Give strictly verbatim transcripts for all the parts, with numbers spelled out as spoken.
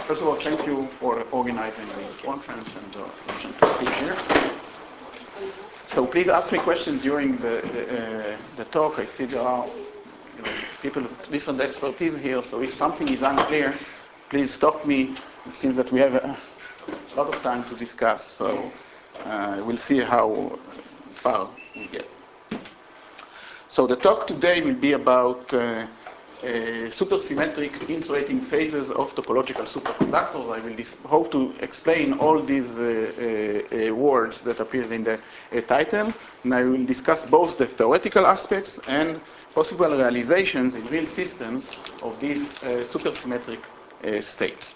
First of all, thank you for organizing the conference and the option to speak here. So please ask me questions during the, the, uh, the talk. I see there are you know, people with different expertise here, so if something is unclear, please stop me. It seems that we have a lot of time to discuss, so uh, we'll see how far we get. So the talk today will be about uh, uh, supersymmetric insulating phases of topological superconductors. I will dis- hope to explain all these uh, uh, uh, words that appear in the uh, title, and I will discuss both the theoretical aspects and possible realizations in real systems of these uh, supersymmetric uh, states.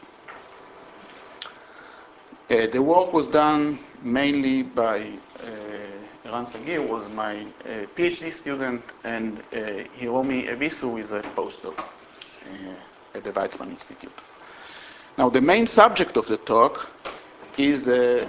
Uh, the work was done mainly by uh, Eran Sagir, was my uh, PhD student, and uh, Hiromi Ebisu is a postdoc uh, at the Weizmann Institute. Now, the main subject of the talk is the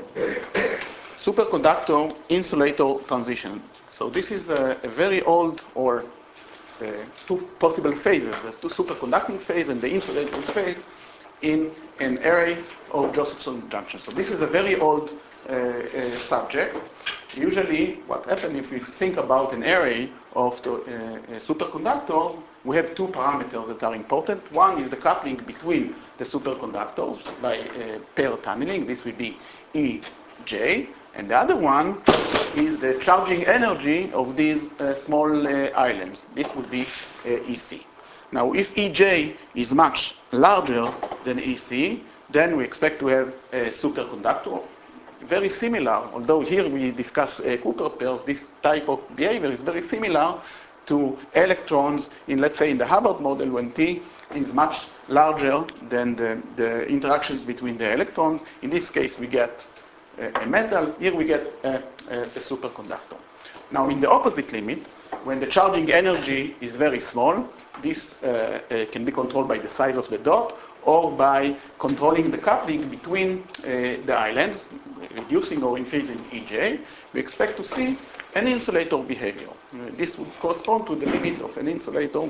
superconductor insulator transition. So this is a, a very old, or uh, two possible phases, the two superconducting phase and the insulator phase, in an array of Josephson junctions. So this is a very old uh, uh, subject. Usually what happens if we think about an array of the, uh, uh, superconductors, we have two parameters that are important. One is the coupling between the superconductors by uh, pair tunneling. This would be E J. And the other one is the charging energy of these uh, small uh, islands. This would be uh, E C. Now, if E J is much larger than E C, then we expect to have a superconductor. Very similar, although here we discuss uh, Cooper pairs, this type of behavior is very similar to electrons in, let's say, in the Hubbard model, when T is much larger than the, the interactions between the electrons. In this case, we get uh, a metal. Here we get a, a, a superconductor. Now, in the opposite limit, when the charging energy is very small, this uh, uh, can be controlled by the size of the dot or by controlling the coupling between uh, the islands, reducing or increasing E J. We expect to see an insulator behavior. Uh, this would correspond to the limit of an insulator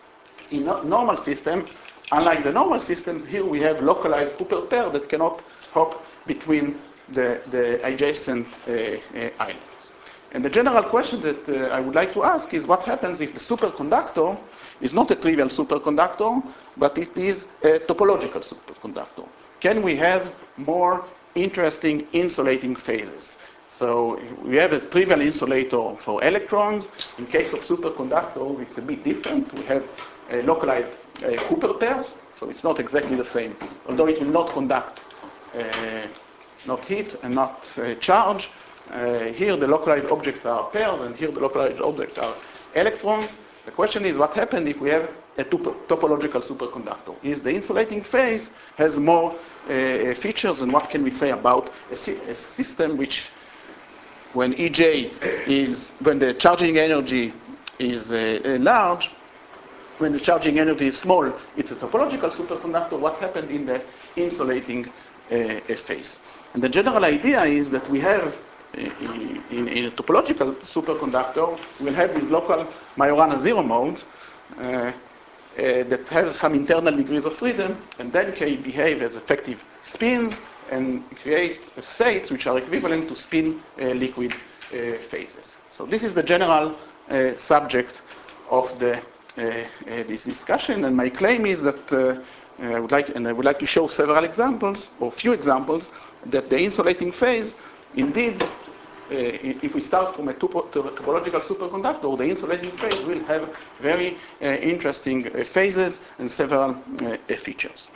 in a normal system. Unlike the normal systems, here we have localized Cooper pair that cannot hop between the, the adjacent uh, uh, islands. And the general question that uh, I would like to ask is, what happens if the superconductor is not a trivial superconductor, but it is a topological superconductor? Can we have more interesting insulating phases? So we have a trivial insulator for electrons. In case of superconductors, it's a bit different. We have uh, localized uh, Cooper pairs, so it's not exactly the same, although it will not conduct uh, not heat and not uh, charge. Uh, here the localized objects are pairs, and here the localized objects are electrons. The question is, what happens if we have a top- topological superconductor? Is the insulating phase has more uh, features, and what can we say about a, si- a system which, when E J is, when the charging energy is uh, uh, large, when the charging energy is small, it's a topological superconductor. What happened in the insulating uh, phase? And the general idea is that we have In, in, in a topological superconductor, we'll have these local Majorana zero modes uh, uh, that have some internal degrees of freedom, and then can behave as effective spins and create states which are equivalent to spin uh, liquid uh, phases. So this is the general uh, subject of the, uh, uh, this discussion, and my claim is that uh, I would like, and I would like to show several examples, or few examples, that the insulating phase indeed, uh, if we start from a topo- topological superconductor, the insulating phase will have very uh, interesting uh, phases and several uh, features.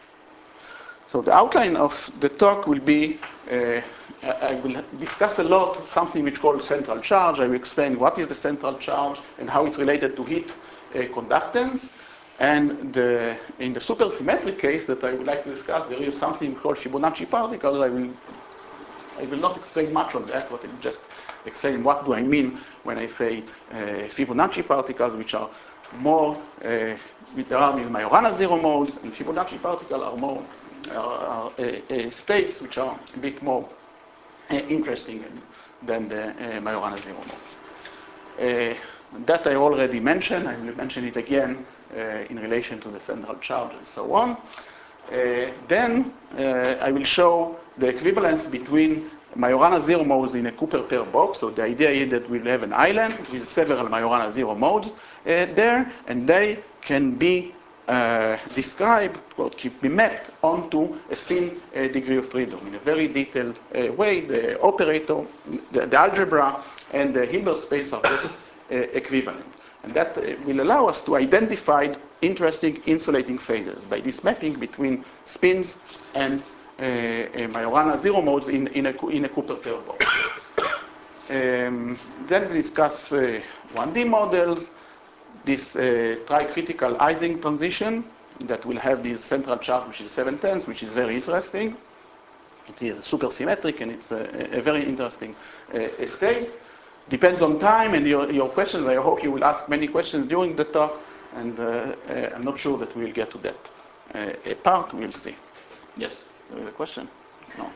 So the outline of the talk will be, uh, I will discuss a lot something which is called central charge. I will explain what is the central charge and how it's related to heat uh, conductance. And the, in the supersymmetric case that I would like to discuss, there is something called Fibonacci particles. I will I will not explain much on that, but I will just explain what do I mean when I say uh, Fibonacci particles, which are more, uh, there are these Majorana zero modes, and Fibonacci particles are more are, uh, uh, states which are a bit more uh, interesting than the uh, Majorana zero modes. Uh, that I already mentioned. I will mention it again uh, in relation to the central charge and so on. Uh, then uh, I will show the equivalence between Majorana zero modes in a Cooper pair box. So the idea is that we'll have an island with several Majorana zero modes uh, there, and they can be uh, described or can be mapped onto a spin uh, degree of freedom in a very detailed uh, way. The operator, the, the algebra, and the Hilbert space are just uh, equivalent. And that uh, will allow us to identify interesting insulating phases by this mapping between spins and uh, uh, Majorana zero modes in, in, a, in a Cooper pair box. Um, then we discuss uh, one D models, this uh, tri-critical Ising transition that will have this central charge, which is seven tenths, which is very interesting. It is supersymmetric, and it's a, a very interesting uh, state. Depends on time and your, your questions. I hope you will ask many questions during the talk, and uh, uh, I'm not sure that we will get to that uh, part. We'll see. Yes, there is a question? No.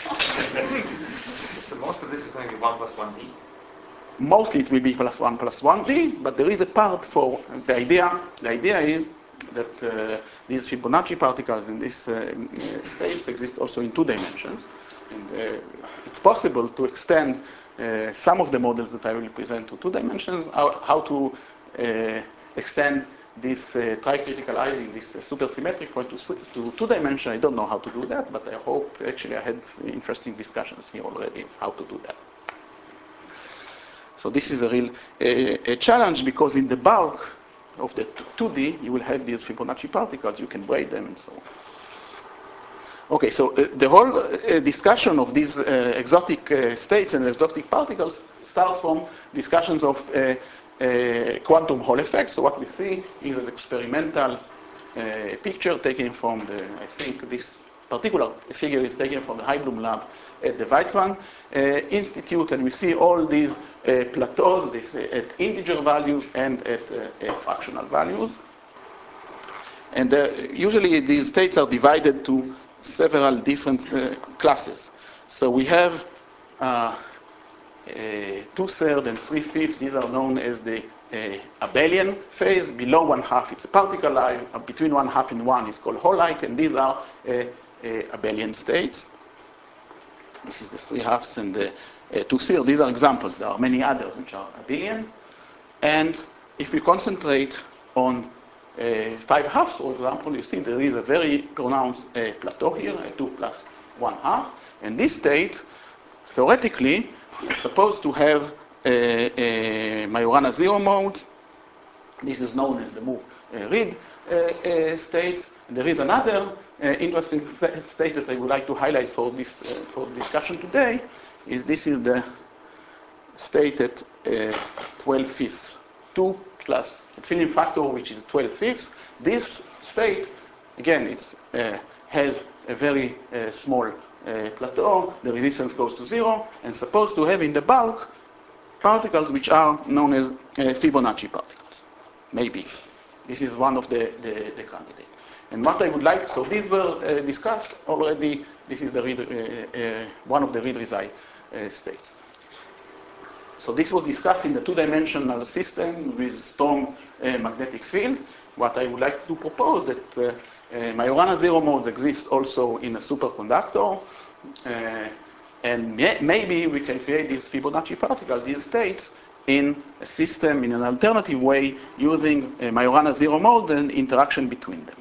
So most of this is going to be one plus one D? Mostly it will be plus one plus one D, but there is a part for the idea. The idea is that uh, these Fibonacci particles in these uh, states exist also in two dimensions. And uh, it's possible to extend uh, some of the models that I will present to two dimensions, how, how to uh, extend this uh, tri-critical Ising, this uh, supersymmetric point to, to two dimensions. I don't know how to do that, but I hope actually I had interesting discussions here already of how to do that. So this is a real uh, a challenge, because in the bulk of the two D, you will have these Fibonacci particles. You can braid them and so on. Okay, so uh, the whole uh, discussion of these uh, exotic uh, states and exotic particles starts from discussions of uh, uh, quantum Hall effect. So what we see is an experimental uh, picture taken from the, I think this particular figure is taken from the Heiblum lab at the Weizmann uh, Institute, and we see all these uh, plateaus this, uh, at integer values and at, uh, at fractional values. And uh, usually these states are divided to several different uh, classes. So we have uh, two-thirds and three-fifths. These are known as the uh, abelian phase. Below one-half, it's a particle-like. Uh, between one-half and one is called Hall-like, and these are uh, uh, abelian states. This is the three-halves and the uh, two-thirds. These are examples. There are many others which are abelian. And if we concentrate on uh, five halves, for example, you see there is a very pronounced uh, plateau here, a two plus one half. And this state, theoretically, is supposed to have a, a Majorana zero mode. This is known as the Moore uh, Reed uh, uh, states. And there is another uh, interesting state that I would like to highlight for this uh, for discussion today. Is this is the state at uh, twelve fifths, two plus filling factor, which is twelve fifths. This state, again, it's, uh, has a very uh, small uh, plateau. The resistance goes to zero, and supposed to have in the bulk particles which are known as uh, Fibonacci particles. Maybe. This is one of the, the, the candidates. And what I would like, so these were uh, discussed already. This is the read, uh, uh, one of the Reed-Rezai uh, states. So this was discussed in the two-dimensional system with strong uh, magnetic field. What I would like to propose that uh, uh, Majorana zero modes exist also in a superconductor, uh, and may maybe we can create these Fibonacci particles, these states, in a system in an alternative way using uh, Majorana zero mode and interaction between them.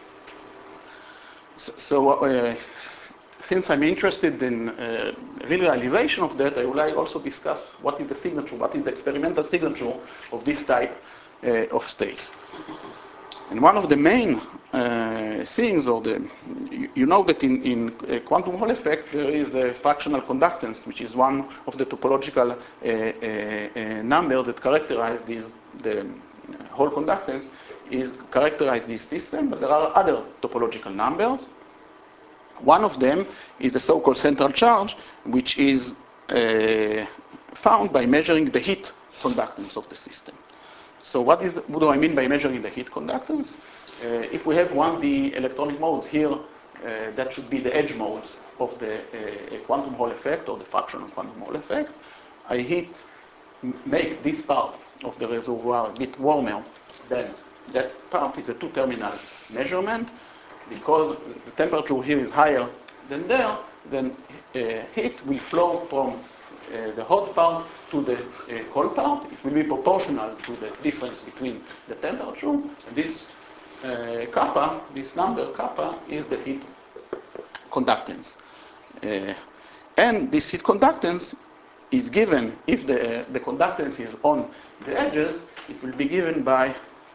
So, so uh, since I'm interested in uh, real realization of that, I would like also discuss what is the signature, what is the experimental signature of this type uh, of state. And one of the main uh, things, or the, you, you know that in, in uh, quantum Hall effect, there is the fractional conductance, which is one of the topological uh, uh, uh, number that characterize these, the Hall conductance is characterize this system, but there are other topological numbers. One of them is the so-called central charge, which is uh, found by measuring the heat conductance of the system. So what, is, what do I mean by measuring the heat conductance? Uh, if we have one D electronic modes here, uh, that should be the edge modes of the uh, quantum Hall effect or the fractional quantum Hall effect. I heat, make this part of the reservoir a bit warmer, then that part is a two-terminal measurement. because the temperature here is higher than there, then uh, heat will flow from uh, the hot part to the uh, cold part. It will be proportional to the difference between the temperature. And this uh, kappa, this number kappa, is the heat conductance. Uh, and this heat conductance is given, if the, uh, the conductance is on the edges, it will be given by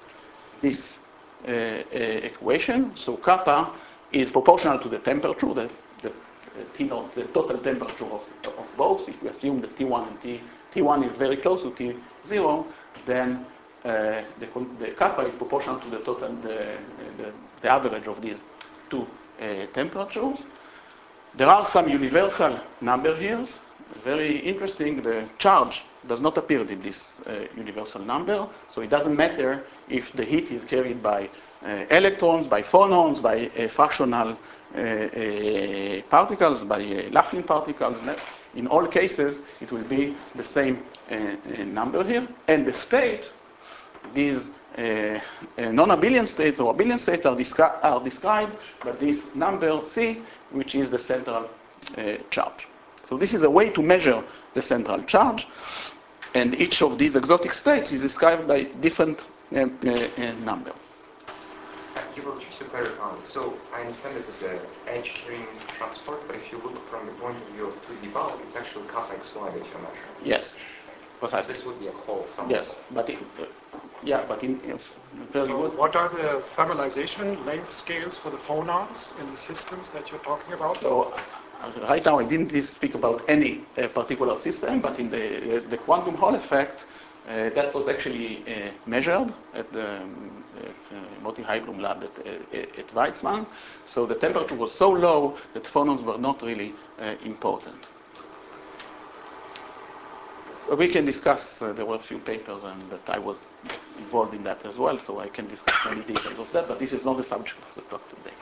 this uh, uh, equation. So kappa is proportional to the temperature, the, the, uh, T naught, the total temperature of, of both. If we assume that T one and T, T1 is very close to T zero, then uh, the, the kappa is proportional to the total, the, the, the average of these two uh, temperatures. There are some universal number here. Very interesting, the charge does not appear in this uh, universal number, so it doesn't matter if the heat is carried by uh, electrons, by phonons, by uh, fractional uh, uh, particles, by uh, Laughlin particles. In all cases, it will be the same uh, uh, number here. And the state, these uh, uh, non-abelian states or abelian states are, descri are described by this number C, which is the central uh, charge. So this is a way to measure the central charge, and each of these exotic states is described by different uh, uh, uh, number. You will just to clarify. So I understand this is an edge carrying transport, but if you look from the point of view of two D bulk, it's actually kappa X Y that you're measuring. Yes, precisely. This would be a hole somewhere. Yes, but it, uh, yeah, but in uh, very So good. what are the thermalization length scales for the phonons in the systems that you're talking about? So uh, right now I didn't speak about any uh, particular system, but in the, uh, the quantum Hall effect, uh, that was actually uh, measured at the um, uh, Moti Heiblum lab at, uh, at Weizmann. So the temperature was so low that phonons were not really uh, important. But we can discuss, uh, there were a few papers and that I was involved in that as well, so I can discuss many details of that, but this is not the subject of the talk today.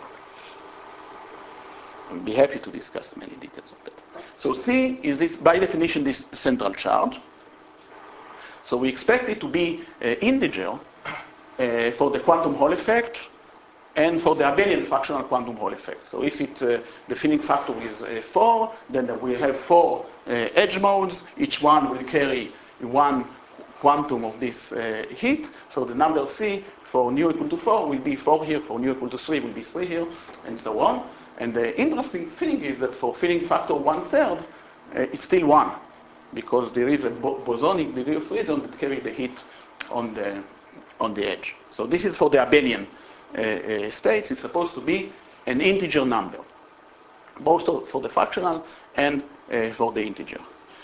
I'll be happy to discuss many details of that. So C is this, by definition, this central charge. So we expect it to be uh, integer uh, for the quantum Hall effect and for the abelian fractional quantum Hall effect. So if it, uh, the filling factor is uh, four, then we have four uh, edge modes. Each one will carry one quantum of this uh, heat. So the number C for nu equal to four will be four here, for nu equal to three will be three here, and so on. And the interesting thing is that for filling factor one-third, uh, it's still one, because there is a bo bosonic degree of freedom that carries the heat on the, on the edge. So this is for the abelian uh, uh, states. It's supposed to be an integer number, both for the fractional and uh, for the integer.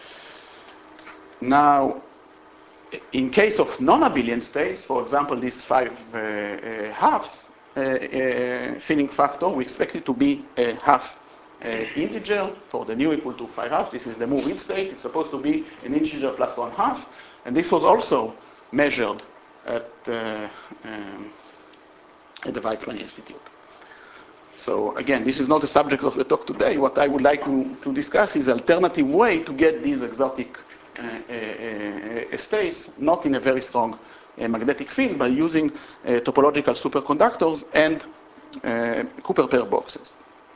Now, in case of non-abelian states, for example, these five uh, uh, halves, uh, uh, filling factor, we expect it to be a half uh, integer for the nu equal to five halves. This is the move-in state. It's supposed to be an integer plus one half. And this was also measured at, uh, um, at the Weizmann Institute. So again, this is not the subject of the talk today. What I would like to, to discuss is alternative way to get these exotic uh, uh, uh, states, not in a very strong uh, magnetic field, by using uh, topological superconductors and uh, Cooper pair boxes.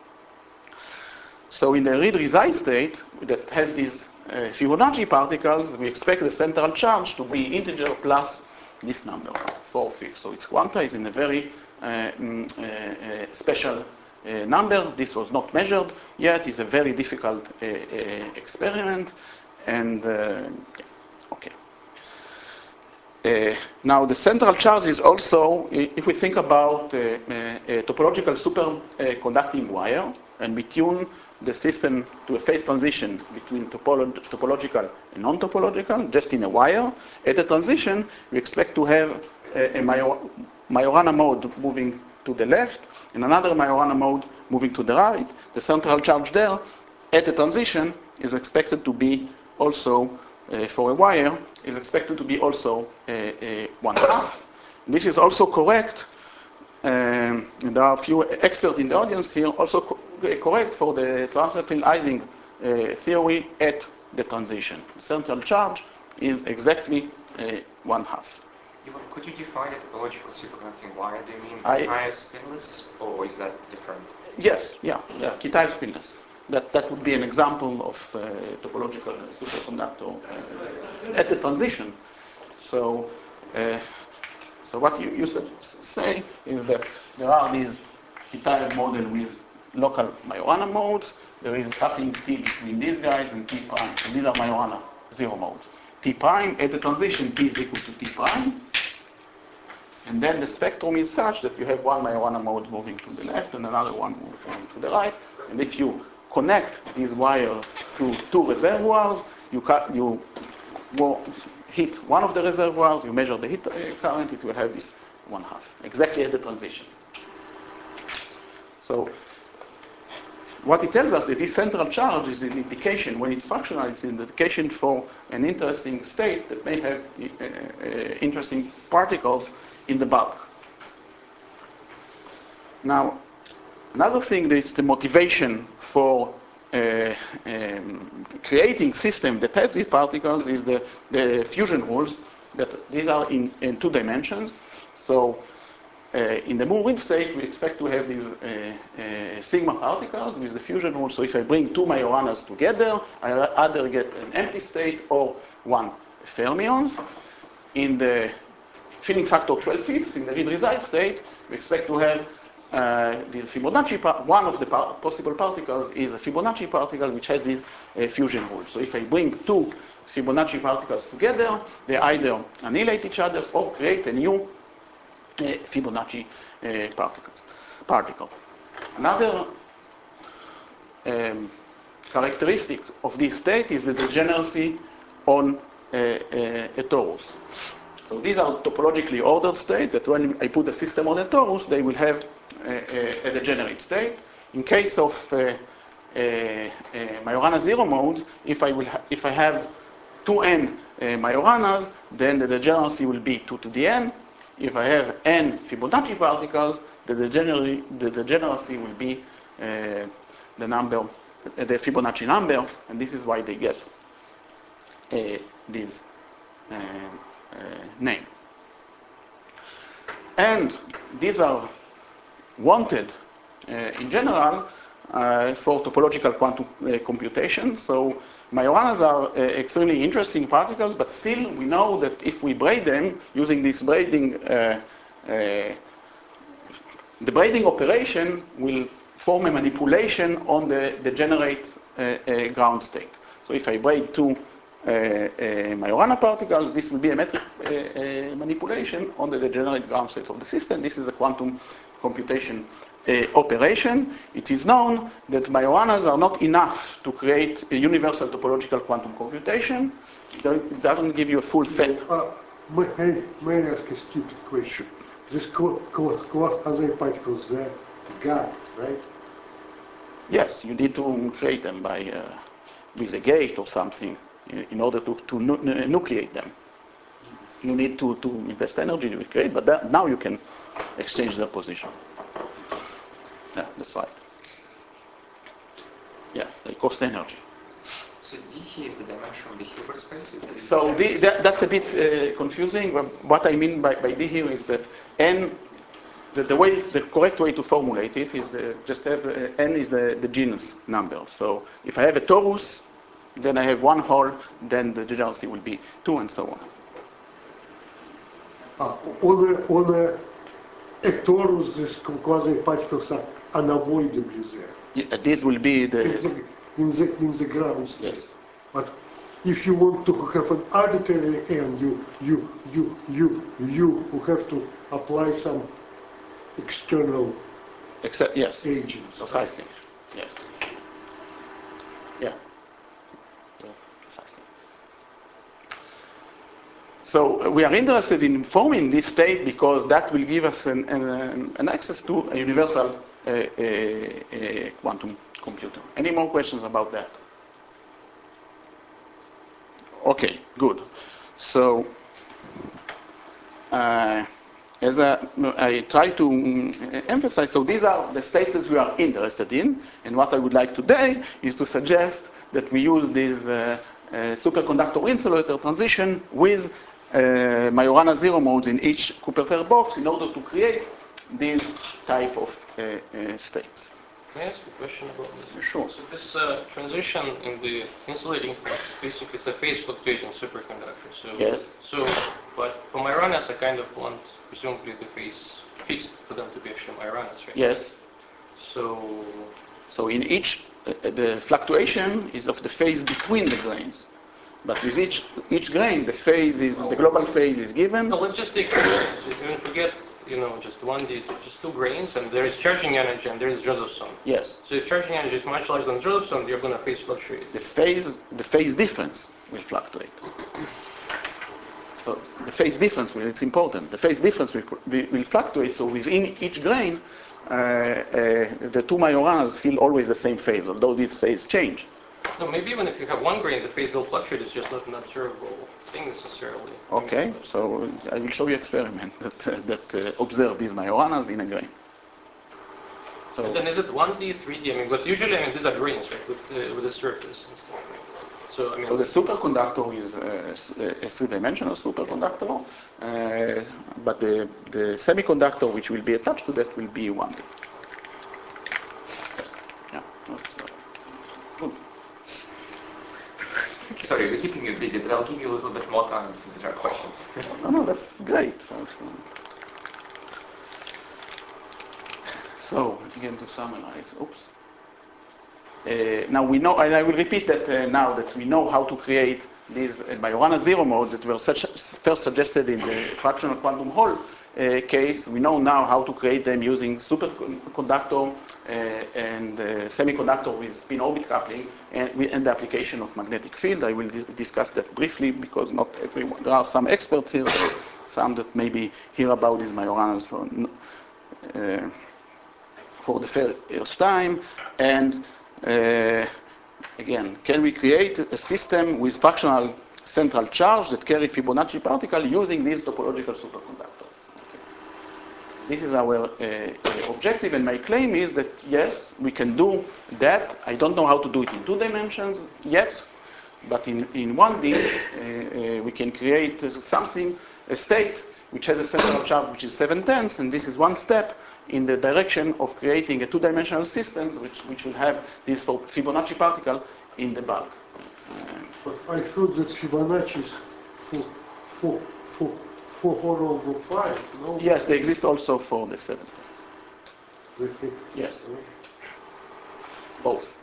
So in the Reed-Rizai state that has these uh, Fibonacci particles, we expect the central charge to be integer plus this number, four fifths. So its quantized in a very uh, mm, uh, uh, special uh, number. This was not measured yet. It's a very difficult uh, uh, experiment. And uh, okay. Uh, now the central charge is also, if we think about uh, uh, a topological superconducting uh, wire, and we tune the system to a phase transition between topolo topological and non-topological, just in a wire. At the transition, we expect to have a, a Major Majorana mode moving to the left, and another Majorana mode moving to the right. The central charge there, at the transition, is expected to be also, uh, for a wire, is expected to be also uh, uh, one half. This is also correct. Um, and there are a few experts in the audience here, also co correct for the transfer field Ising uh, theory at the transition. The central charge is exactly uh, one half. Ivan, could you define a topological superconducting wire? Do you mean I- Kitaev spinless, or is that different? Yes, yeah, yeah, Kitaev spinless. That, that would be an example of uh, topological superconductor uh, at the transition. So, uh, so what you, you say is that there are these Kitaev model with local Majorana modes. There is coupling T between these guys and T prime. So these are Majorana zero modes. T prime at the transition, T is equal to T prime. And then the spectrum is such that you have one Majorana mode moving to the left and another one moving to the right. And if you connect this wire to two reservoirs, you, cut, you go hit one of the reservoirs, you measure the hit uh, current, it will have this one half, exactly at the transition. So what it tells us is this central charge is an indication, when it's functional, it's an indication for an interesting state that may have uh, uh, interesting particles in the bulk. Now, another thing that is the motivation for uh, um, creating system that has these particles is the, the fusion rules, that these are in, in two dimensions. So uh, in the Moore-Witten state, we expect to have these uh, uh, sigma particles with the fusion rule. So if I bring two Majoranas together, I either get an empty state or one fermions. In the filling factor twelve fifths, in the read-reside state, we expect to have uh, the Fibonacci, par one of the par possible particles is a Fibonacci particle which has this uh, fusion rule. So if I bring two Fibonacci particles together, they either annihilate each other or create a new uh, Fibonacci uh, particles, particle. Another um, characteristic of this state is the degeneracy on uh, uh, a torus. So these are topologically ordered states that when I put a system on a torus, they will have a, a, a degenerate state. In case of uh, uh, uh, Majorana zero modes, if I, will if I have two n uh, Majoranas, then the degeneracy will be two to the n. If I have n Fibonacci particles, the degeneracy, the degeneracy will be uh, the number, the Fibonacci number, and this is why they get uh, this uh, uh, name. And these are wanted uh, in general uh, for topological quantum uh, computation. So Majoranas are uh, extremely interesting particles, but still we know that if we braid them using this braiding, uh, uh, the braiding operation will form a manipulation on the degenerate uh, uh, ground state. So if I braid two uh, uh, Majorana particles, this will be a metric uh, uh, manipulation on the degenerate ground state of the system. This is a quantum computation uh, operation. It is known that Majoranas are not enough to create a universal topological quantum computation. It doesn't give you a full set. Uh, may, may I ask a stupid question? This quasi-particles, they're God, right? Yes, you need to create them by uh, with a gate or something in, in order to, to nu nucleate them. You need to, to invest energy to create, but that, now you can exchange their position. Yeah, that's right. Yeah, they cost energy. So D here is the dimension of the Hilbert space? Is that So the, that, that's a bit uh, confusing. What I mean by, by D here is that n, the, the way, the correct way to formulate it is the, just have uh, n is the, the genus number. So if I have a torus, then I have one hole, then the degeneracy will be two, and so on. Uh, on a, on a, a torus, these quasi-particles are unavoidably there. Yeah, this will be In the the, in the, in the ground state. yes. But if you want to have an arbitrary n, you, you, you, you, you, you have to apply some external Except yes, agents. precisely. Yes. Yeah. Yeah, precisely. So uh, we are interested in forming this state because that will give us an, an, an access to a universal uh, uh, uh, quantum computer. Any more questions about that? Okay, good. So, uh, as I, I try to um, emphasize, so these are the states that we are interested in, and what I would like today is to suggest that we use this uh, uh, superconductor insulator transition with uh, Majorana zero modes in each Cooper pair box in order to create these type of uh, uh, states. Can I ask a question about this? Sure. So this uh, transition in the insulating phase, basically it's a phase fluctuating superconductor. So, Yes. So, but for Majoranas, I kind of want presumably the phase fixed for them to be actually Majoranas, right? Yes. So, So in each, uh, the fluctuation is of the phase between the grains. But with each each grain, the phase is, the global phase is given. no, let's just take two grains. You can forget, you know, just one, D, just two grains, and there is charging energy and there is Josephson. Yes. So if charging energy is much larger than Josephson, you're going to phase fluctuate. The phase, the phase difference will fluctuate. So the phase difference, will, it's important. The phase difference will, will fluctuate, so within each grain, uh, uh, the two Majoranas feel always the same phase, although this phase change. No, maybe even if you have one grain, the phase will fluctuate. It's just not an observable thing necessarily. Okay, I mean, so I will show you experiment that, uh, that uh, observe these Majoranas in a grain. So, and then is it one D, three D? I mean, because usually, I mean, these are grains, right, with uh, with a surface and stuff, right? So I mean, so the superconductor is uh, a three-dimensional superconductor, uh, but the, the semiconductor which will be attached to that will be one D. Yeah, that's uh, good. Sorry, we're keeping you busy, but I'll give you a little bit more time since there are questions. No, no, that's great. That's, uh, So, again, to summarize, oops. Uh, now we know, and I will repeat that uh, now that we know how to create these uh, Majorana zero modes that were such, first suggested in the fractional quantum Hall uh, case. We know now how to create them using superconductor uh, and uh, semiconductor with spin orbit coupling and, and the application of magnetic field. I will dis discuss that briefly because not everyone, there are some experts here, some that maybe hear about these Majoranas from uh, for the first time, and uh, again, can we create a system with fractional central charge that carry Fibonacci particle using this topological superconductor? Okay. This is our uh, objective, and my claim is that yes, we can do that. I don't know how to do it in two dimensions yet, but in, in one D, uh, uh, we can create something, a state, which has a central charge which is seven tenths, and this is one step in the direction of creating a two-dimensional system which, which will have this Fibonacci particle in the bulk. But I thought that Fibonacci is for, for, for, for four over five, no? Yes, they exist also for the seven tenths. They- Yes, both.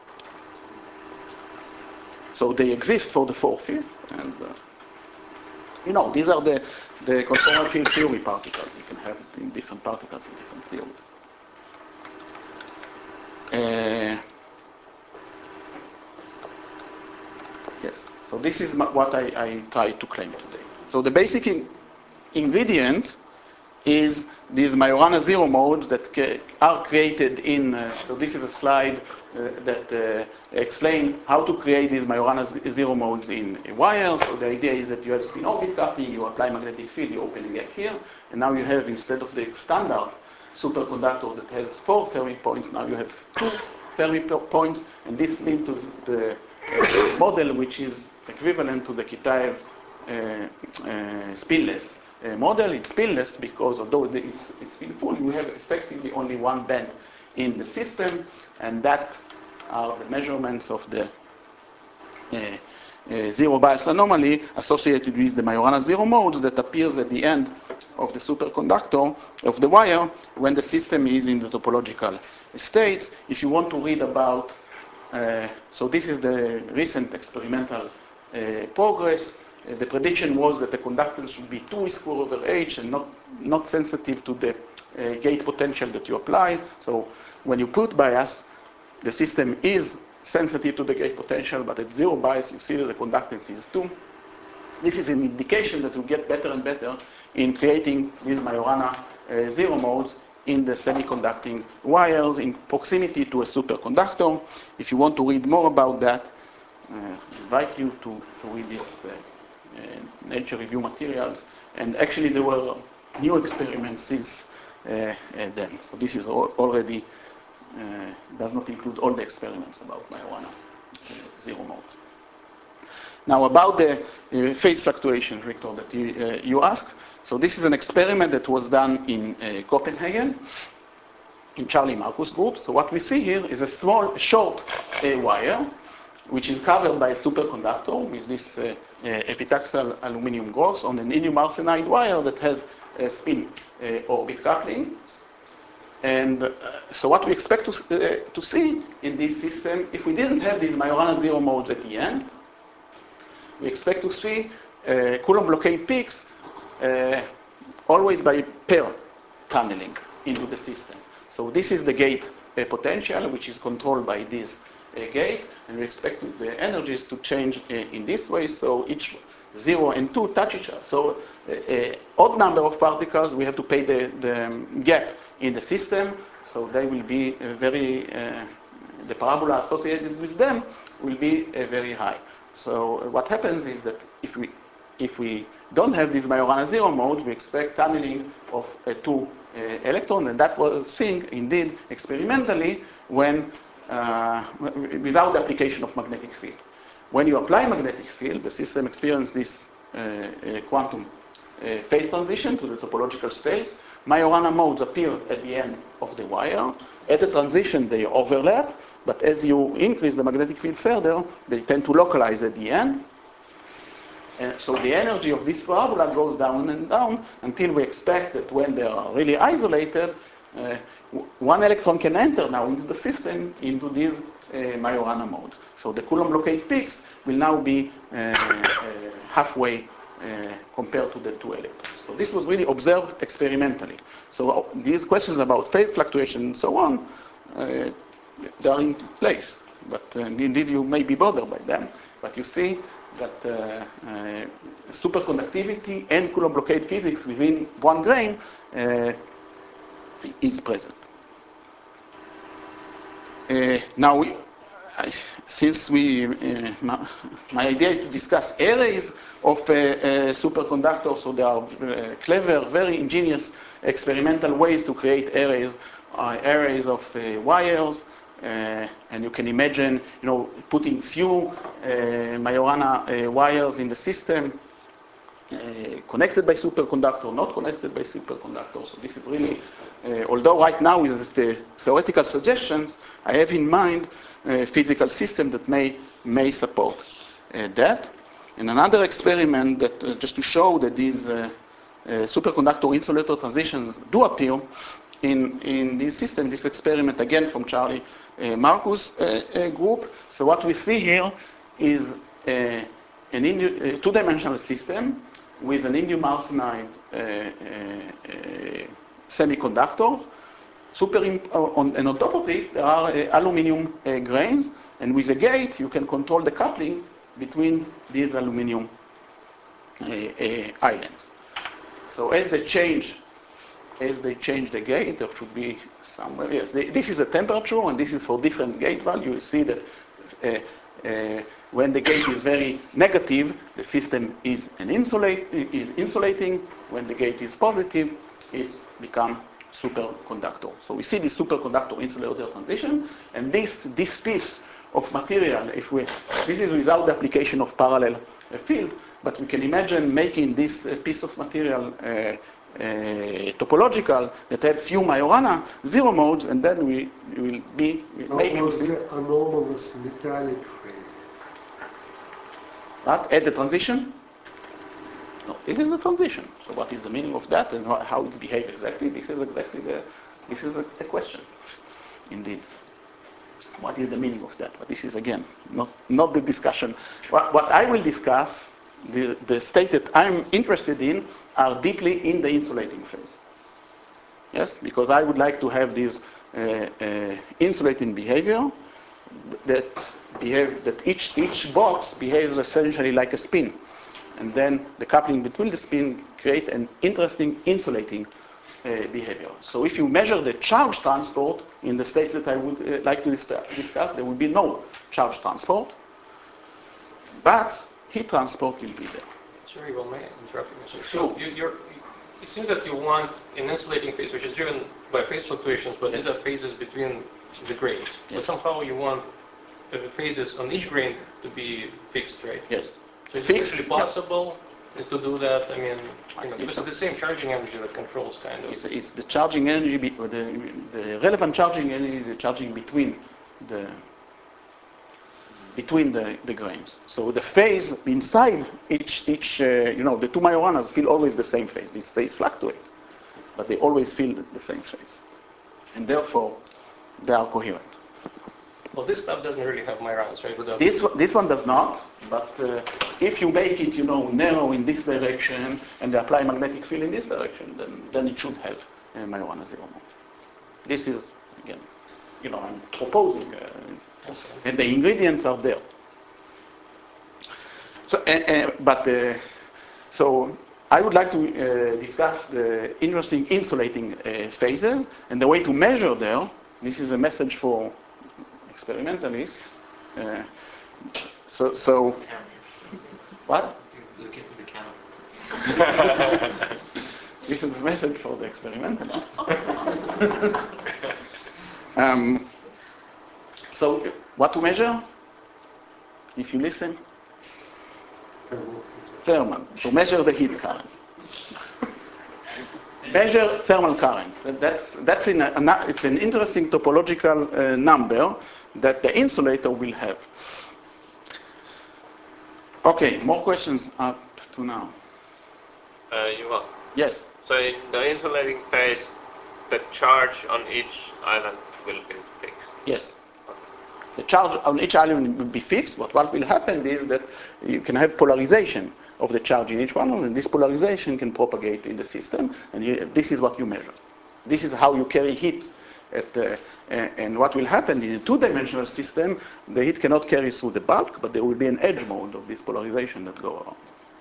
So they exist for the four-fifth, and uh, you know, these are the, the conformal field theory particles. You can have in different particles in different theories. Uh, yes, so this is what I, I try to claim today. So the basic in ingredient is these Majorana zero modes that are created in, uh, so this is a slide uh, that uh, explain how to create these Majorana zero modes in a wire. So the idea is that you have spin orbit coupling, you apply magnetic field, you open a gap here, and now you have, instead of the standard superconductor that has four Fermi points, now you have two Fermi points, and this leads to the uh, model which is equivalent to the Kitaev uh, uh, spinless Uh, model. It's spinless because although it's, it's spinful, you have effectively only one band in the system, and that are the measurements of the uh, uh, zero bias anomaly associated with the Majorana zero modes that appears at the end of the superconductor of the wire when the system is in the topological state. If you want to read about, uh, so this is the recent experimental uh, progress. Uh, the prediction was that the conductance should be two E square over H and not, not sensitive to the uh, gate potential that you apply. So when you put bias, the system is sensitive to the gate potential, but at zero bias, you see that the conductance is two. This is an indication that we get better and better in creating these Majorana uh, zero modes in the semiconducting wires in proximity to a superconductor. If you want to read more about that, uh, I invite you to, to read this uh, uh, Nature Review materials. And actually, there were new experiments since uh, uh, then. So this is al already uh, does not include all the experiments about Majorana uh, zero modes. Now about the uh, phase fluctuation, Victor, that you, uh, you asked. So this is an experiment that was done in uh, Copenhagen, in Charlie Marcus group. So what we see here is a small, short uh, wire, which is covered by a superconductor with this uh, uh, epitaxial aluminum gross on an indium arsenide wire that has a spin uh, orbit coupling. And uh, so what we expect to, uh, to see in this system, if we didn't have these Majorana zero modes at the end, we expect to see uh, Coulomb blockade peaks uh, always by pair tunneling into the system. So this is the gate uh, potential, which is controlled by this uh, gate, and we expect the energies to change uh, in this way. So each zero and two touch each other. So uh, uh, odd number of particles, we have to pay the, the um, gap in the system. So they will be uh, very, uh, the parabola associated with them will be uh, very high. So what happens is that if we if we don't have this Majorana zero mode, we expect tunneling of uh, two uh, electrons, and that was seen indeed experimentally when uh, without the application of magnetic field. When you apply magnetic field, the system experiences this uh, uh, quantum uh, phase transition to the topological states. Majorana modes appear at the end of the wire. At the transition, they overlap, but as you increase the magnetic field further, they tend to localize at the end. And so the energy of this parabola goes down and down until we expect that when they are really isolated, uh, one electron can enter now into the system into these uh, Majorana modes. So the Coulomb blockade peaks will now be uh, uh, halfway uh, compared to the two electrons. So this was really observed experimentally. So uh, these questions about phase fluctuation and so on, uh, they are in place. But uh, indeed you may be bothered by them. But you see that uh, uh, superconductivity and Coulomb blockade physics within one grain uh, is present. Uh, now, we, I, since we, uh, my, my idea is to discuss arrays of uh, uh, superconductors, so there are uh, clever, very ingenious experimental ways to create arrays, uh, arrays of uh, wires, uh, and you can imagine, you know, putting few uh, Majorana uh, wires in the system, uh, connected by superconductor, not connected by superconductor. So this is really, uh, although right now with the theoretical suggestions, I have in mind a physical system that may may support uh, that. And another experiment that uh, just to show that these uh, uh, superconductor insulator transitions do appear in in this system. This experiment again from Charlie uh, Marcus uh, uh, group. So what we see here is uh, an indi- uh, two-dimensional system with an indium arsenide uh, uh, uh, semiconductor. Super imp- on, and on top of it, there are uh, aluminum uh, grains, and with a gate, you can control the coupling between these aluminum uh, uh, islands. So as they change, as they change the gate, there should be somewhere. Yes, they, this is a temperature, and this is for different gate value. You see that uh, uh, when the gate is very negative, the system is an insulate is insulating. When the gate is positive, it becomes superconductor. So we see this superconductor insulator transition, and this this piece of material, if we this is without the application of parallel uh, field, but we can imagine making this uh, piece of material uh, uh, topological that have few Majorana zero modes, and then we will be maybe we see the anomalous metallic phase. But at the transition. No, it is a transition. So what is the meaning of that and how it behaves exactly? This is exactly the, this is a, a question, indeed. What is the meaning of that? But this is, again, not, not the discussion. What, what I will discuss, the, the state that I'm interested in, are deeply in the insulating phase. Yes, because I would like to have this uh, uh, insulating behavior that behave, that each, each box behaves essentially like a spin. And then the coupling between the spin create an interesting insulating uh, behavior. So if you measure the charge transport in the states that I would uh, like to discuss, there will be no charge transport, but heat transport will be there. Sorry, well, may I interrupt you? So you, you're, it seems that you want an insulating phase, which is driven by phase fluctuations, but these are phases between the grains. Yes. But somehow you want the phases on each grain to be fixed, right? Yes. So it's Fixed, actually yeah. possible to do that? I mean, I you know, think because so. it's the same charging energy that controls kind of. It's, it's the charging energy, be, or the, the relevant charging energy is the charging between the between the, the grains. So the phase inside each, each uh, you know, the two Majoranas feel always the same phase. This phase fluctuates, but they always feel the, the same phase. And therefore, they are coherent. Well, this stuff doesn't really have Majoranas, right? Without This, this one does not, but uh, if you make it, you know, narrow in this direction and apply magnetic field in this direction, then, then it should have uh, Majorana zero mode. This is, again, you know, I'm proposing, uh, and the ingredients are there. So, uh, uh, but, uh, so I would like to uh, discuss the interesting insulating uh, phases, and the way to measure there. This is a message for experimentalists. Uh, so, so, what? Look into the camera. This is a message for the experimentalists. um, so, what to measure? If you listen, thermal. So measure the heat current. Measure thermal current. That's that's in a, it's an interesting topological uh, number that the insulator will have. Okay, more questions up to now. Uh, you will. Yes. So in the insulating phase, the charge on each island will be fixed. Yes. The charge on each island will be fixed, but what will happen is that you can have polarization of the charge in each one, and this polarization can propagate in the system, and you, this is what you measure. This is how you carry heat. At the, uh, and what will happen in a two-dimensional system, the heat cannot carry through the bulk, but there will be an edge mode of this polarization that go around.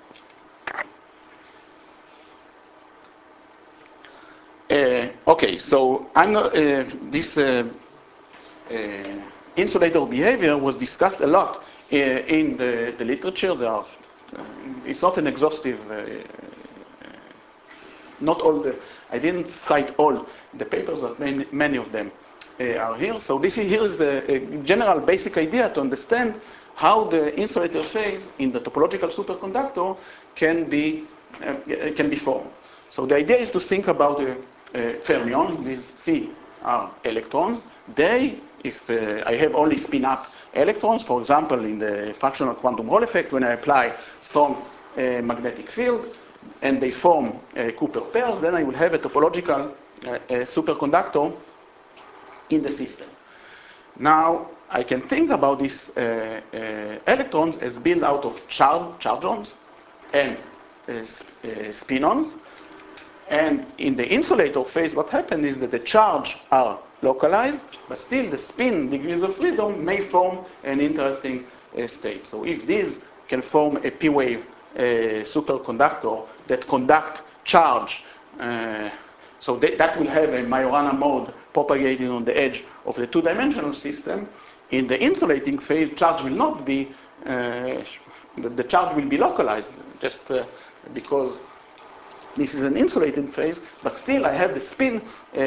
Uh, okay, so I'm not, uh, this uh, uh, insulator behavior was discussed a lot uh, in the, the literature. There are, uh, it's not an exhaustive, uh, uh, not all the, I didn't cite all the papers, but many, many of them uh, are here. So this is, here is the uh, general basic idea to understand how the insulator phase in the topological superconductor can be, uh, can be formed. So the idea is to think about a, a fermion. These C are electrons. They, if uh, I have only spin-up electrons, for example, in the fractional quantum Hall effect, when I apply strong uh, magnetic field, and they form uh, Cooper pairs, then I will have a topological uh, a superconductor in the system. Now, I can think about these uh, uh, electrons as built out of char chargons and uh, uh, spinons. And in the insulator phase, what happens is that the charge are localized, but still the spin degrees of freedom may form an interesting uh, state. So if these can form a P-wave uh, superconductor that conduct charge, uh, so they, that will have a Majorana mode propagating on the edge of the two-dimensional system. In the insulating phase, charge will not be, uh, the charge will be localized, just uh, because this is an insulated phase, but still I have the spin, uh, uh,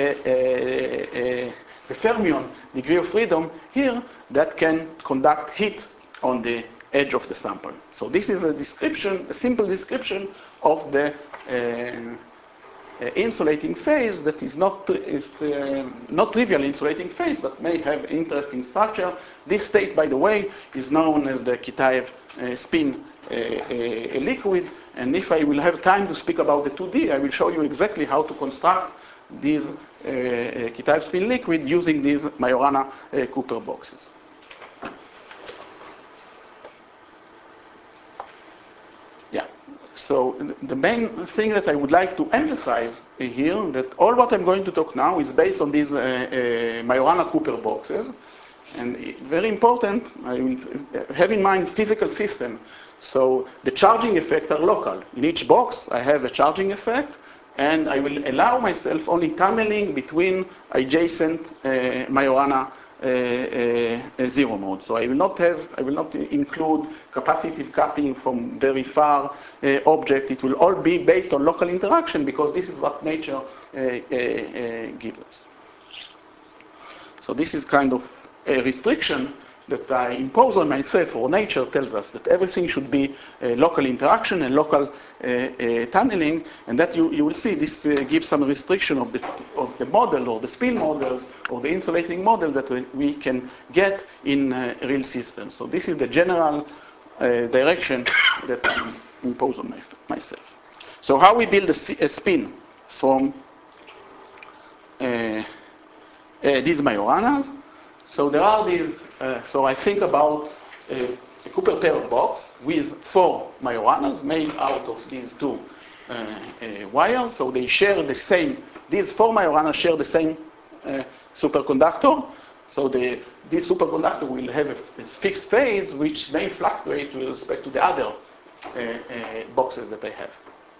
uh, the fermion degree of freedom here that can conduct heat on the edge of the sample. So this is a description, a simple description of the uh, uh, insulating phase that is not is uh, not trivial insulating phase, but may have interesting structure. This state, by the way, is known as the Kitaev uh, spin uh, uh, liquid. And if I will have time to speak about the two D, I will show you exactly how to construct these uh, uh, Kitaev spin liquid using these Majorana uh, Cooper boxes. Yeah. So the main thing that I would like to emphasize here, that all what I'm going to talk now is based on these uh, uh, Majorana Cooper boxes. And very important, I will have in mind physical system. So the charging effects are local. In each box, I have a charging effect, and I will allow myself only tunneling between adjacent uh, Majorana uh, uh, zero mode. So I will not have, I will not include capacitive coupling from very far uh, object. It will all be based on local interaction because this is what nature uh, uh, uh, gives us. So this is kind of a restriction that I impose on myself, or nature tells us, that everything should be uh, local interaction and local uh, uh, tunneling, and that you, you will see this uh, gives some restriction of the, of the model, or the spin models, or the insulating model that we, we can get in uh, real systems. So this is the general uh, direction that I impose on my, myself. So how we build a, a spin from uh, uh, these Majoranas? So there are these, uh, so I think about a, a Cooper pair box with four Majoranas made out of these two uh, uh, wires. So they share the same, these four Majoranas share the same uh, superconductor. So the, this superconductor will have a, a fixed phase which may fluctuate with respect to the other uh, uh, boxes that I have.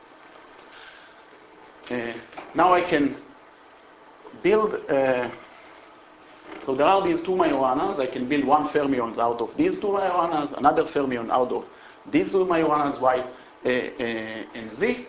Uh, now I can build uh, So there are these two Majoranas. I can build one fermion out of these two Majoranas, another fermion out of these two Majoranas, Y uh, uh, and Z.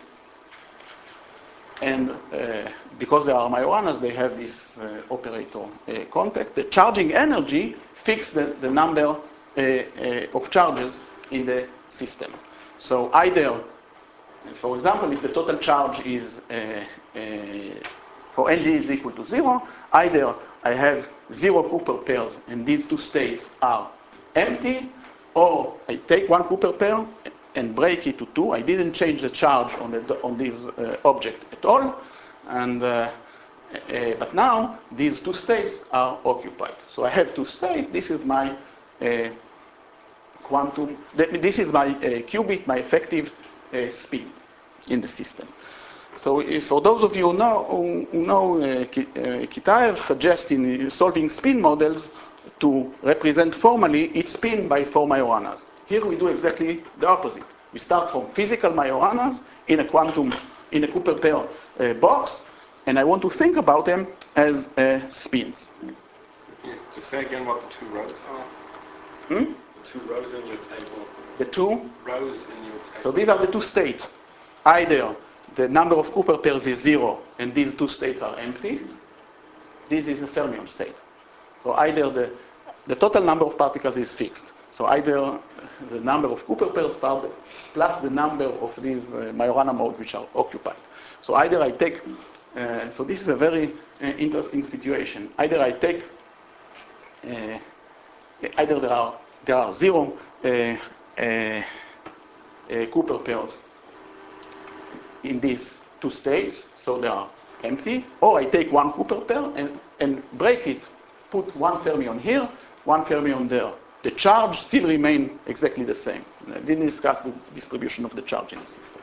And uh, because they are Majoranas, they have this uh, operator uh, contact. The charging energy fixes the, the number uh, uh, of charges in the system. So either, for example, if the total charge is uh, uh, for N G is equal to zero, either I have zero Cooper pairs and these two states are empty, or I take one Cooper pair and break it to two. I didn't change the charge on, the, on this uh, object at all, and, uh, uh, but now these two states are occupied. So I have two states. This is my uh, quantum, this is my uh, qubit, my effective uh, spin in the system. So if, for those of you who know, who, who know uh, Kitaev suggests in solving spin models to represent formally each spin by four Majoranas. Here we do exactly the opposite. We start from physical Majoranas in a quantum, in a Cooper pair uh, box, and I want to think about them as uh, spins. Can you just say again what the two rows are? Hmm? The two rows in your table. The two rows in your table. So these are the two states. Either the number of Cooper pairs is zero and these two states are empty. This is a fermion state. So either the, the total number of particles is fixed. So either the number of Cooper pairs plus the number of these uh, Majorana modes which are occupied. So either I take, uh, so this is a very uh, interesting situation. Either I take, uh, either there are, there are zero uh, uh, uh, Cooper pairs in these two states, so they are empty, or I take one Cooper pair and, and break it, put one fermion here, one fermion there. The charge still remain exactly the same. I didn't discuss the distribution of the charge in the system.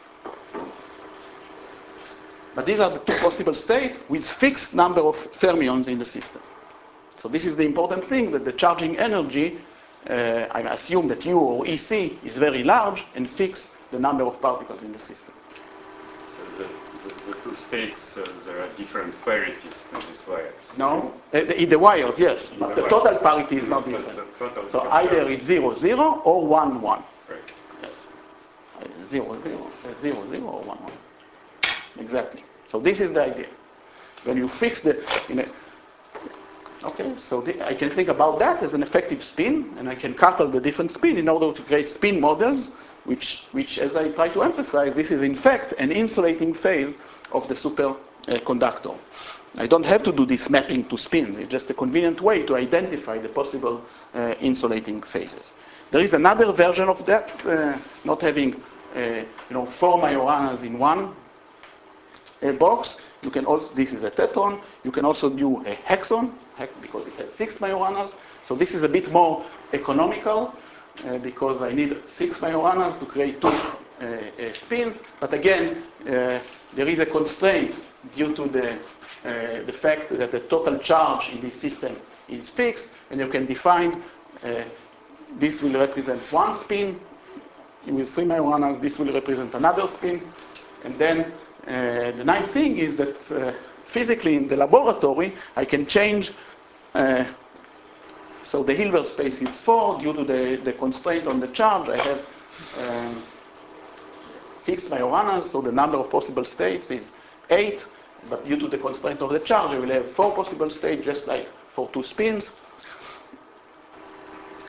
But these are the two possible states with fixed number of fermions in the system. So this is the important thing, that the charging energy, uh, I assume that U or E C is very large and fix the number of particles in the system. So the, the, the two states, uh, there are different parities in these wires. No, uh, the, in the wires, yes, In but the the wires. total parity is not So different. the total So can either charge. it's zero, zero, or one, one. Right. Yes, Uh, zero, zero, uh, zero, zero, or one, one. Exactly. So this is the idea. When you fix the, in a, okay, so the, I can think about that as an effective spin, and I can couple the different spin in order to create spin models, which, which, as I try to emphasize, this is in fact an insulating phase of the superconductor. I don't have to do this mapping to spins. It's just a convenient way to identify the possible uh, insulating phases. There is another version of that, uh, not having uh, you know, four Majoranas in one a box. You can also, this is a tetron. You can also do a hexon, because it has six Majoranas. So this is a bit more economical, uh, because I need six Majoranas to create two uh, uh, spins. But again, uh, there is a constraint due to the, uh, the fact that the total charge in this system is fixed, and you can define, uh, this will represent one spin with three Majoranas, this will represent another spin, and then Uh, the nice thing is that uh, physically in the laboratory, I can change, uh, so the Hilbert space is four due to the, the constraint on the charge. I have um, six Majoranas, so the number of possible states is eight, but due to the constraint of the charge, I will have four possible states, just like for two spins.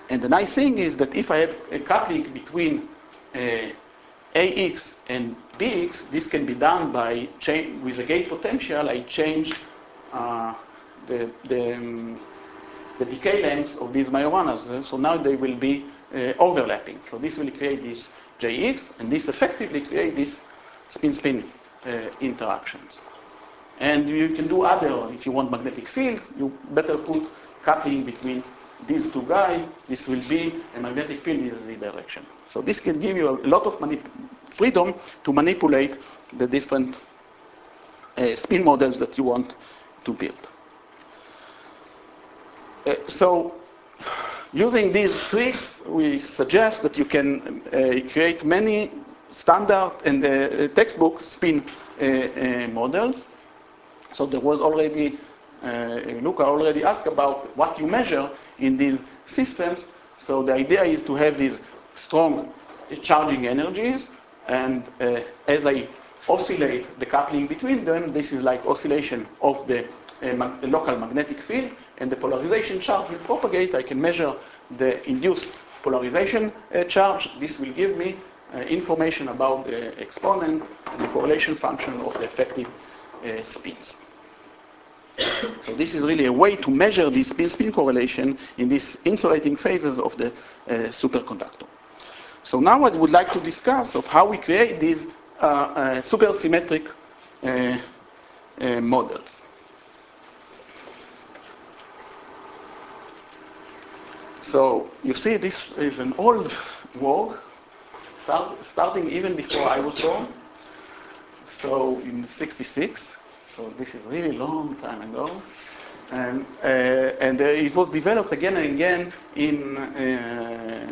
And the nice thing is that if I have a coupling between uh, A X and B X, this can be done by change with the gate potential. I change uh, the the, um, the decay lengths of these Majoranas. So now they will be uh, overlapping. So this will create this J X, and this effectively create this spin-spin uh, interactions. And you can do other, if you want magnetic field, you better put coupling between these two guys. This will be a magnetic field in the z direction. So this can give you a lot of freedom to manipulate the different uh, spin models that you want to build. Uh, so using these tricks, we suggest that you can uh, create many standard and uh, textbook spin uh, uh, models. So there was already, uh, Luca already asked about what you measure in these systems. So the idea is to have these strong charging energies, and uh, as I oscillate the coupling between them, this is like oscillation of the uh, mag local magnetic field, and the polarization charge will propagate. I can measure the induced polarization uh, charge. This will give me uh, information about the exponent and the correlation function of the effective Uh, spins. So this is really a way to measure the spin-spin correlation in these insulating phases of the uh, superconductor. So now I would like to discuss of how we create these uh, uh, supersymmetric uh, uh, models. So you see, this is an old work, start, starting even before I was born. So in sixty-six, so this is really long time ago, and uh, and uh, it was developed again and again in uh,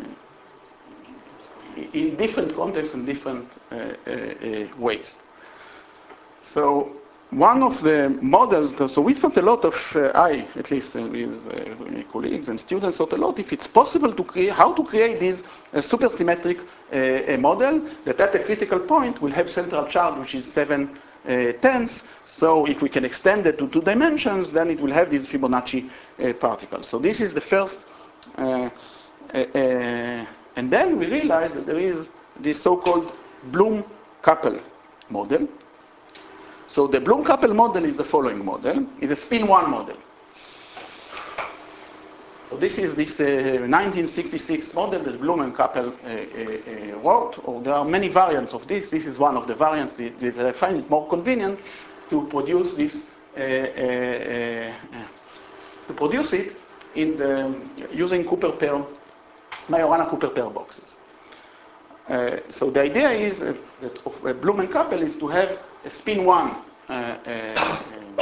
in different contexts and different uh, uh, uh, ways. So one of the models, so we thought a lot of, uh, I at least uh, with uh, colleagues and students thought a lot if it's possible to create, how to create this uh, supersymmetric uh, a model that at a critical point will have central charge which is seven uh, tenths. So if we can extend it to two dimensions, then it will have these Fibonacci uh, particles. So this is the first, uh, uh, uh, and then we realized that there is this so-called Bloom-Couple model. So the Bloom-Couple model is the following model. It's a spin one model. So this is this uh, nineteen sixty-six model that Bloom and Couple uh, uh, uh, wrote. Or there are many variants of this. This is one of the variants that, that I find it more convenient to produce this, uh, uh, uh, to produce it in the, using Cooper pair, Majorana Cooper pair boxes. Uh, so the idea is uh, that of uh, Bloom and Couple is to have a spin one uh, uh,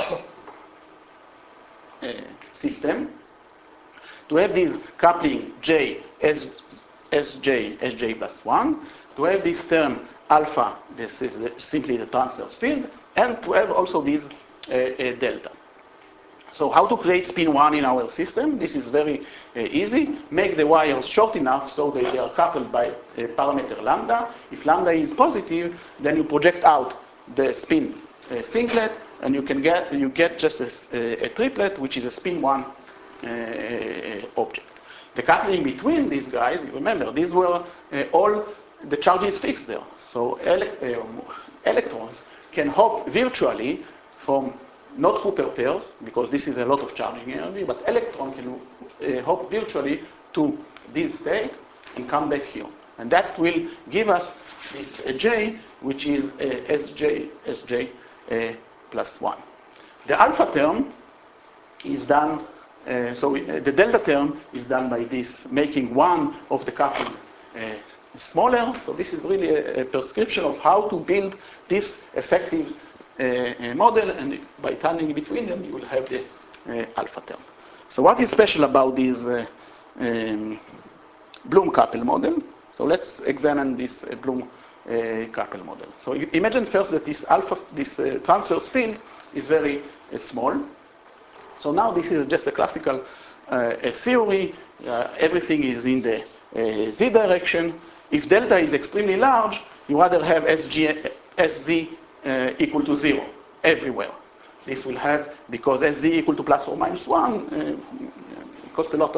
uh, system, to have this coupling J, S, Sj, Sj plus one, to have this term alpha, this is the, simply the transverse field, and to have also this uh, uh, delta. So how to create spin one in our system? This is very uh, easy. Make the wires short enough so that they are coupled by a parameter lambda. If lambda is positive, then you project out the spin uh, singlet, and you can get you get just a, a triplet, which is a spin one uh, object. The coupling between these guys, remember, these were uh, all the charge is fixed there. So ele uh, electrons can hop virtually from not Cooper pairs, because this is a lot of charging energy, but electron can uh, hop virtually to this state and come back here. And that will give us this uh, J, which is uh, Sj, Sj uh, plus one. The alpha term is done, uh, so uh, the delta term is done by this, making one of the coupling uh, smaller. So this is really a, a prescription of how to build this effective Uh, model, and by turning between them, you will have the uh, alpha term. So what is special about this uh, um, Bloom-Couple model? So let's examine this uh, Bloom-Couple uh, model. So you imagine first that this alpha, this uh, transverse field is very uh, small. So now this is just a classical uh, a theory. Uh, everything is in the uh, z direction. If delta is extremely large, you rather have Sg, Sz Uh, equal to zero everywhere. This will have, because Sz equal to plus or minus one, uh, cost a lot of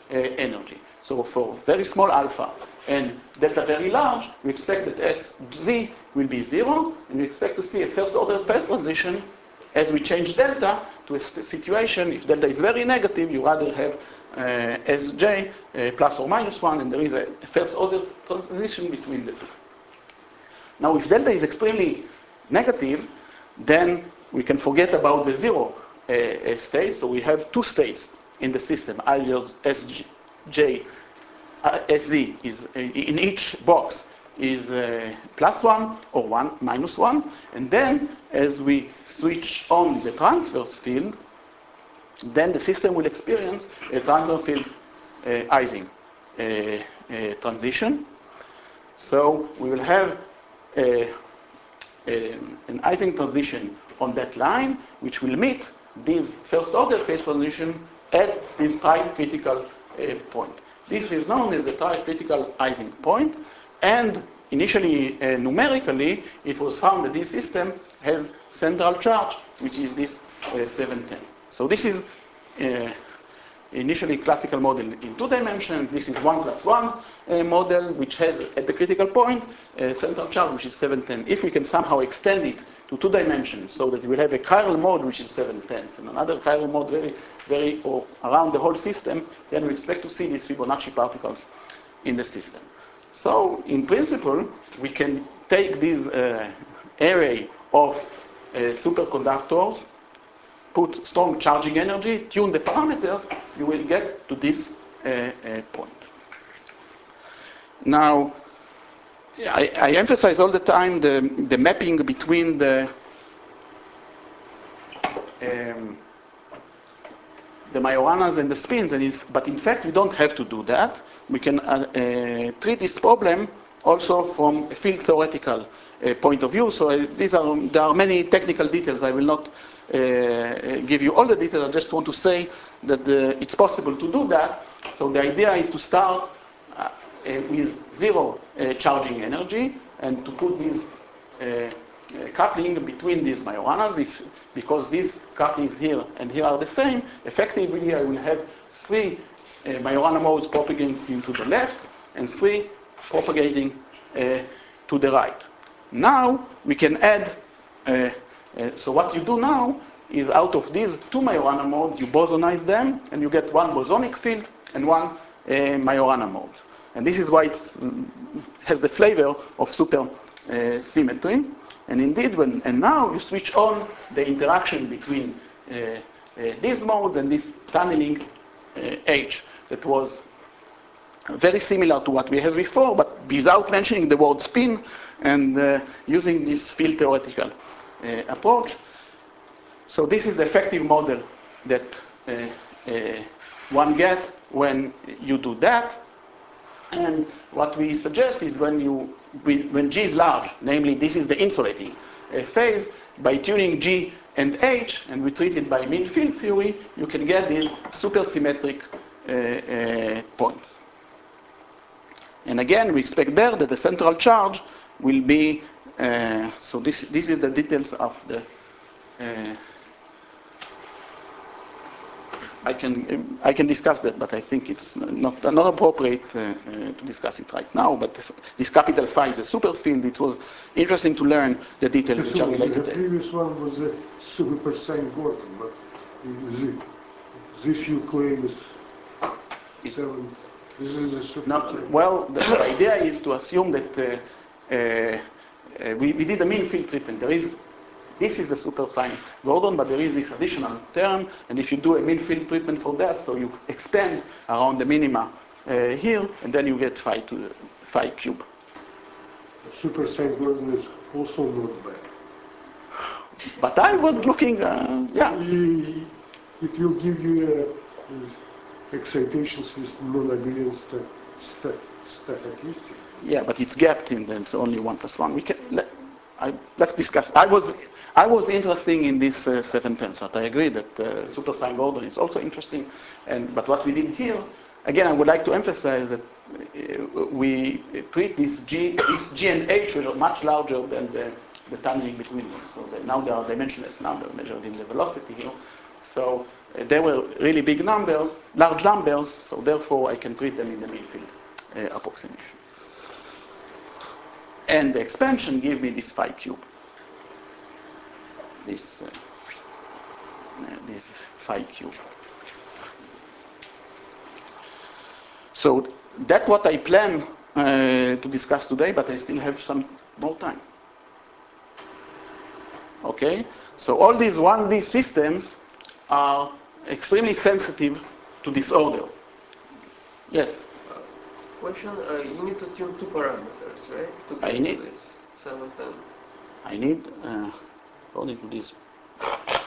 uh, energy. So for very small alpha and delta very large, we expect that S Z will be zero, and we expect to see a first order phase transition as we change delta to a situation. If delta is very negative, you rather have uh, S J uh, plus or minus one, and there is a first order transition between the two. Now, if delta is extremely negative, then we can forget about the zero uh, state. So we have two states in the system. Either S J, uh, S Z is uh, in each box is uh, plus one or one minus one. And then as we switch on the transverse field, then the system will experience a transverse field uh, Ising uh, uh, transition. So we will have a, a, an Ising transition on that line, which will meet this first order phase transition at this tri-critical uh, point. This is known as the tri-critical Ising point, and initially, uh, numerically, it was found that this system has central charge, which is this uh, seven ten. So this is uh, initially classical model in two dimensions. This is one plus one uh, model, which has at the critical point a central charge, which is seven ten. If we can somehow extend it to two dimensions, so that we will have a chiral mode, which is seven ten, and another chiral mode very, very or around the whole system, then we expect to see these Fibonacci particles in the system. So, in principle, we can take this uh, array of uh, superconductors, put strong charging energy, tune the parameters, you will get to this uh, uh, point. Now, I, I emphasize all the time the, the mapping between the um, the Majoranas and the spins, and if, but in fact we don't have to do that. We can uh, uh, treat this problem also from a field theoretical uh, point of view. So uh, these are there are many technical details. I will not uh, give you all the details. I just want to say that the, it's possible to do that. So the idea is to start uh, uh, with zero uh, charging energy and to put this uh, Uh, coupling between these Majoranas, if, because these couplings here and here are the same, effectively I will have three uh, Majorana modes propagating to the left and three propagating uh, to the right. Now we can add, uh, uh, so what you do now is out of these two Majorana modes, you bosonize them and you get one bosonic field and one uh, Majorana mode. And this is why it has the flavor of super uh, symmetry. And indeed, when and now you switch on the interaction between uh, uh, this mode and this tunneling uh, H that was very similar to what we had before, but without mentioning the word spin and uh, using this field theoretical uh, approach. So this is the effective model that uh, uh, one get when you do that. And what we suggest is when you when G is large, namely this is the insulating uh, phase, by tuning G and H, and we treat it by mean field theory, you can get these supersymmetric uh, uh, points. And again, we expect there that the central charge will be, uh, so this, this is the details of the, uh, I can I can discuss that, but I think it's not not appropriate uh, uh, to discuss it right now. But this capital phi is a superfield. It was interesting to learn the details which are related. The previous one was a super sine Gordon, but the, this you claim is seven. This is a super. No, well, the, the idea is to assume that uh, uh, uh, we, we did a mean field treatment. There is. This is the super sine Gordon, but there is this additional term, and if you do a mean field treatment for that, so you expand around the minima uh, here, and then you get phi to phi cube. Super sine Gordon is also not bad. But I was looking, uh, yeah. It will give you uh, excitations with non-abelian st st stochastics. Yeah, but it's gapped in, then it's only one plus one. We can let, I, let's discuss. I was. I was interested in this uh, seven tenths, but I agree that uh, super sine Gordon is also interesting. And but what we did here, again, I would like to emphasize that uh, we treat this G, this G and H, which are much larger than the, the tunneling between them. So the, now they are dimensionless. Now they're measured in the velocity here. So uh, they were really big numbers, large numbers, so therefore I can treat them in the Millfield uh, approximation. And the expansion gives me this phi cube. This, uh, uh, this phi cube. So that's what I plan uh, to discuss today, but I still have some more time. Okay? So all these one D systems are extremely sensitive to disorder. Yes? Question, uh, you need to tune two parameters, right? To get I need- to this seven ten. I need, uh, according to this, uh,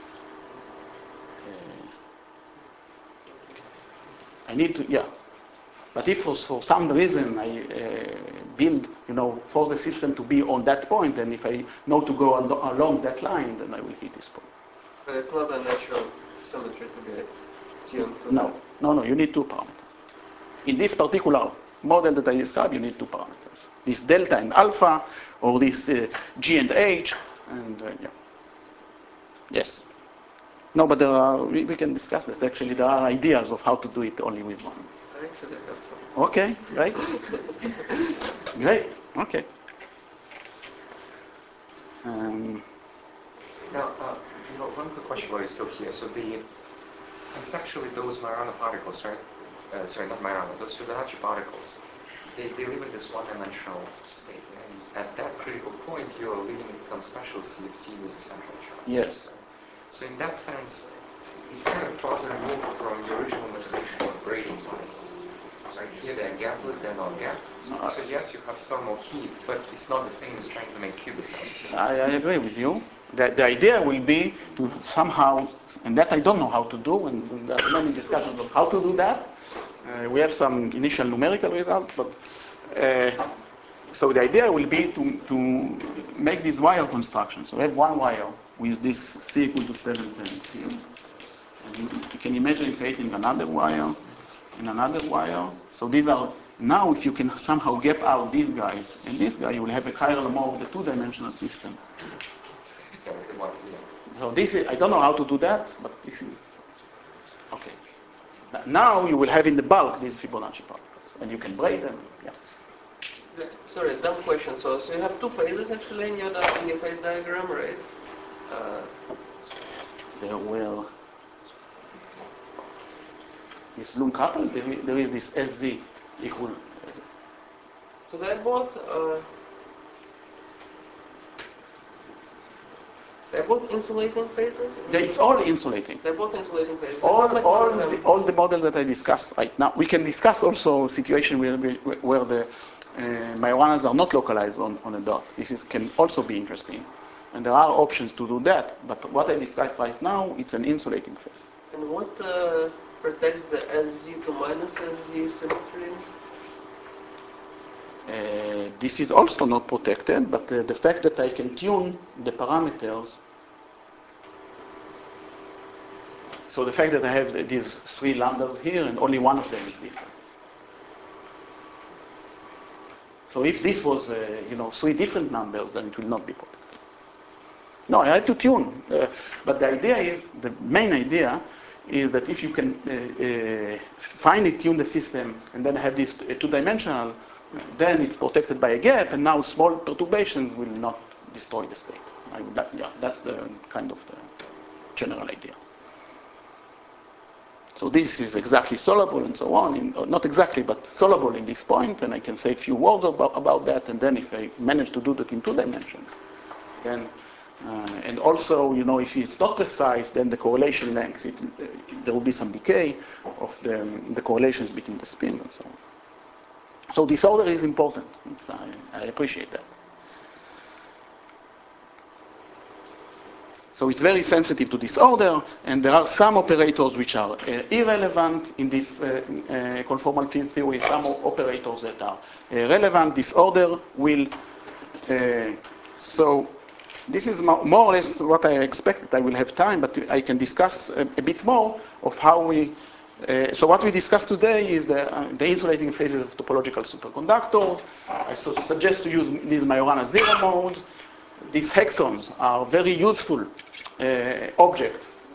I need to, yeah. But if for, for some reason I uh, build, you know, for the system to be on that point, and if I know to go al- along that line, then I will hit this point. But it's not a natural symmetry to get tuned to No, no, no, you need two parameters. In this particular model that I described, you need two parameters. This delta and alpha, or this uh, G and H, and uh, yeah. Yes. No, but there are, we, we can discuss this. Actually, there are ideas of how to do it only with one. that. Actually, I have some. Okay, great. Great, okay. Um, Now, uh, you know, one quick question while you're still here. So the conceptually, those Majorana particles, right? Uh, sorry, not Majorana. Those Fibonacci particles, they, they live in this one-dimensional state, and at that critical point, you are living in some special C F T with a central charge. yes. So in that sense, it's kind of further removed from the original motivation of braiding particles. Right here, they're gapless, they're not gap. No, So yes, you have thermal heat, but it's not the same as trying to make qubits out of it. I, I agree with you. The, the idea will be to somehow, and that I don't know how to do, and, and there are many discussions of how to do that. Uh, we have some initial numerical results, but uh, so the idea will be to, to make this wire construction. So we have one wire with this C equal to seven tenths here. And you, you can imagine creating another wire and another wire. So these are, now if you can somehow gap out these guys and this guy, you will have a chiral mode, the two-dimensional system. Yeah, what- yeah. So this is, I don't know how to do that, but this is, okay. Now you will have in the bulk these Fibonacci particles, and you can braid them, yeah. Yeah, sorry, dumb question. So, so you have two phases actually in your di- in your phase diagram, right? Uh, There will, this Bloom couple, there is, there is this S Z equal, so they're both uh, they're both insulating phases. it's all insulating. They're both insulating phases. It's All, not like one all, of them- the, all the models that I discussed right now, we can discuss also a situation where, we- where the uh, Majoranas are not localized on, on a dot. This is, can also be interesting. And there are options to do that. But what I discussed right now, it's an insulating phase. And what uh, protects the S Z to minus S Z symmetry? Uh, this is also not protected, but uh, the fact that I can tune the parameters. So the fact that I have these three lambdas here and only one of them is different. So if this was, uh, you know, three different numbers, then it will not be protected. No, I have to tune. Uh, but the idea is, the main idea is that if you can uh, uh, finely tune the system and then have this uh, two-dimensional, then it's protected by a gap, and now small perturbations will not destroy the state. I would like, yeah, that's the kind of the general idea. So this is exactly solvable and so on. In, not exactly, but solvable in this point, and I can say a few words about, about that, and then if I manage to do that in two dimensions, then, uh, and also, you know, if it's not precise, then the correlation length, it, uh, there will be some decay of the, the correlations between the spin and so on. So disorder is important. It's, I, I appreciate that. So it's very sensitive to disorder, and there are some operators which are uh, irrelevant in this uh, uh, conformal field theory, some operators that are uh, relevant. Disorder will, uh, so this is more or less what I expected. I will have time, but I can discuss a, a bit more of how we, uh, so what we discussed today is the, uh, the insulating phases of topological superconductors. I su suggest to use this Majorana zero mode. These hexons are very useful uh, objects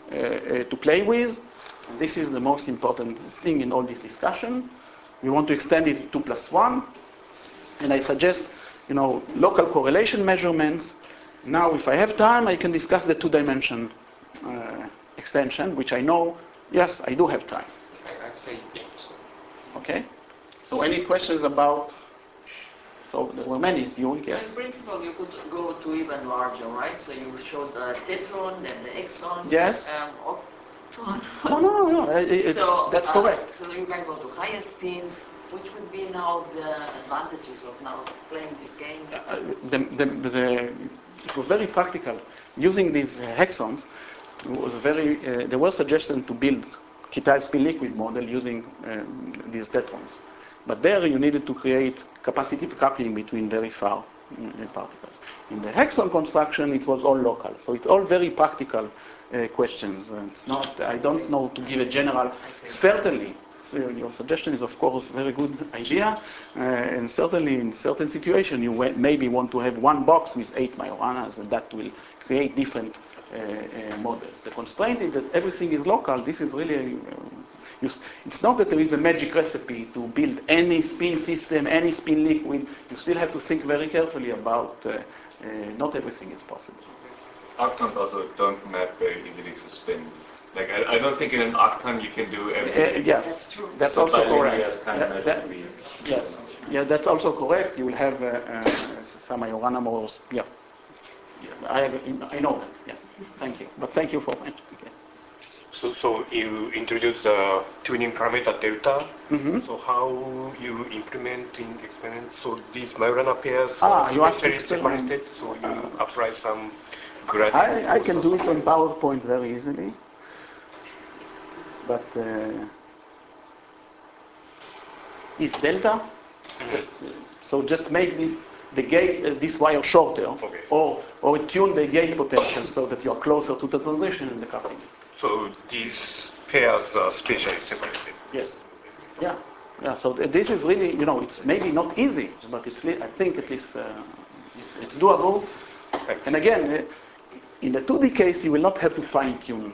uh, uh, to play with. And this is the most important thing in all this discussion. We want to extend it to two plus one. And I suggest, you know, local correlation measurements. Now, if I have time, I can discuss the two-dimension uh, extension, which I know, yes, I do have time. I'd say yes. Okay? So any questions about, so there were many, you, So yes? in principle, you could go to even larger, right? So you showed the tetron, then the exon, Yes. um, octon. No, no, no, it, it, So, that's uh, correct. So you can go to higher spins, which would be now the advantages of now playing this game. Uh, the, the, the, it was very practical. Using these hexons, it was very, uh, there was suggestion to build Kitaev spin liquid model using um, these tetrons. But there you needed to create capacitive coupling between very far uh, particles. In the hexon construction, it was all local. So it's all very practical uh, questions. And it's not, I don't know to give a general, certainly, so your suggestion is of course a very good idea. Uh, and certainly in certain situations, you maybe want to have one box with eight Majoranas, and that will create different uh, uh, models. The constraint is that everything is local. This is really, uh, you, it's not that there is a magic recipe to build any spin system, any spin liquid. You still have to think very carefully about, uh, uh, not everything is possible. Octons also don't map very easily to spins. Like, I, I don't think in an octon you can do everything. Uh, yes, That's true. that's So also bilinear correct. is kind of Yeah, measured that's- to be- yes, yeah, that's also correct. You will have uh, uh, some Majorana models. Yeah, yeah I, I know that. Yeah, thank you. But thank you for mentioning it. So, so you introduce the tuning parameter delta. Mm-hmm. So how you implement in experiment? So these Majorana pairs Ah, are you asked specially experiment. separated. So you apply some gradient. I, I can force or do it on something. PowerPoint very easily. But uh, is delta? Just, uh, so just make this the gate uh, this wire shorter, Okay. or or tune the gate potential so that you are closer to the transition in the coupling. So these pairs are spatially separated. Yes. Yeah. Yeah. So th- this is really, you know, it's maybe not easy, but it's li- I think at least uh, it's, it's doable. And again, uh, in the two D case, you will not have to fine tune.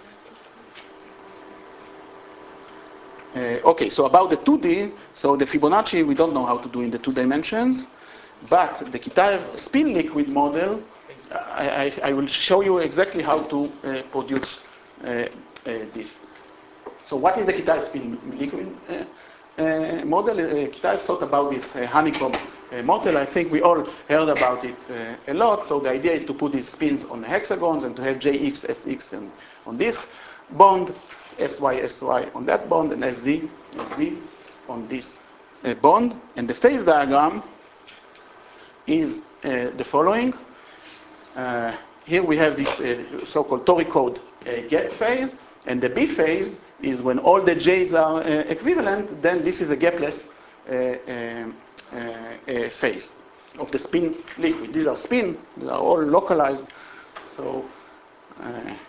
Uh, okay, so about the two D, so the Fibonacci we don't know how to do in the two dimensions, but the Kitaev spin liquid model, I, I, I will show you exactly how to uh, produce uh, uh, this. So what is the Kitaev spin liquid uh, uh, model? Uh, Kitaev thought about this uh, honeycomb uh, model. I think we all heard about it uh, a lot. So the idea is to put these spins on the hexagons and to have J X, S X and on this bond, S Y, S Y on that bond, and S Z, S Z on this uh, bond. And the phase diagram is uh, the following. Uh, here we have this uh, so-called Tori code uh, get phase, and the B phase is when all the J's are uh, equivalent, then this is a gapless uh, uh, uh, uh, phase of the spin liquid. These are spin, they are all localized. So uh,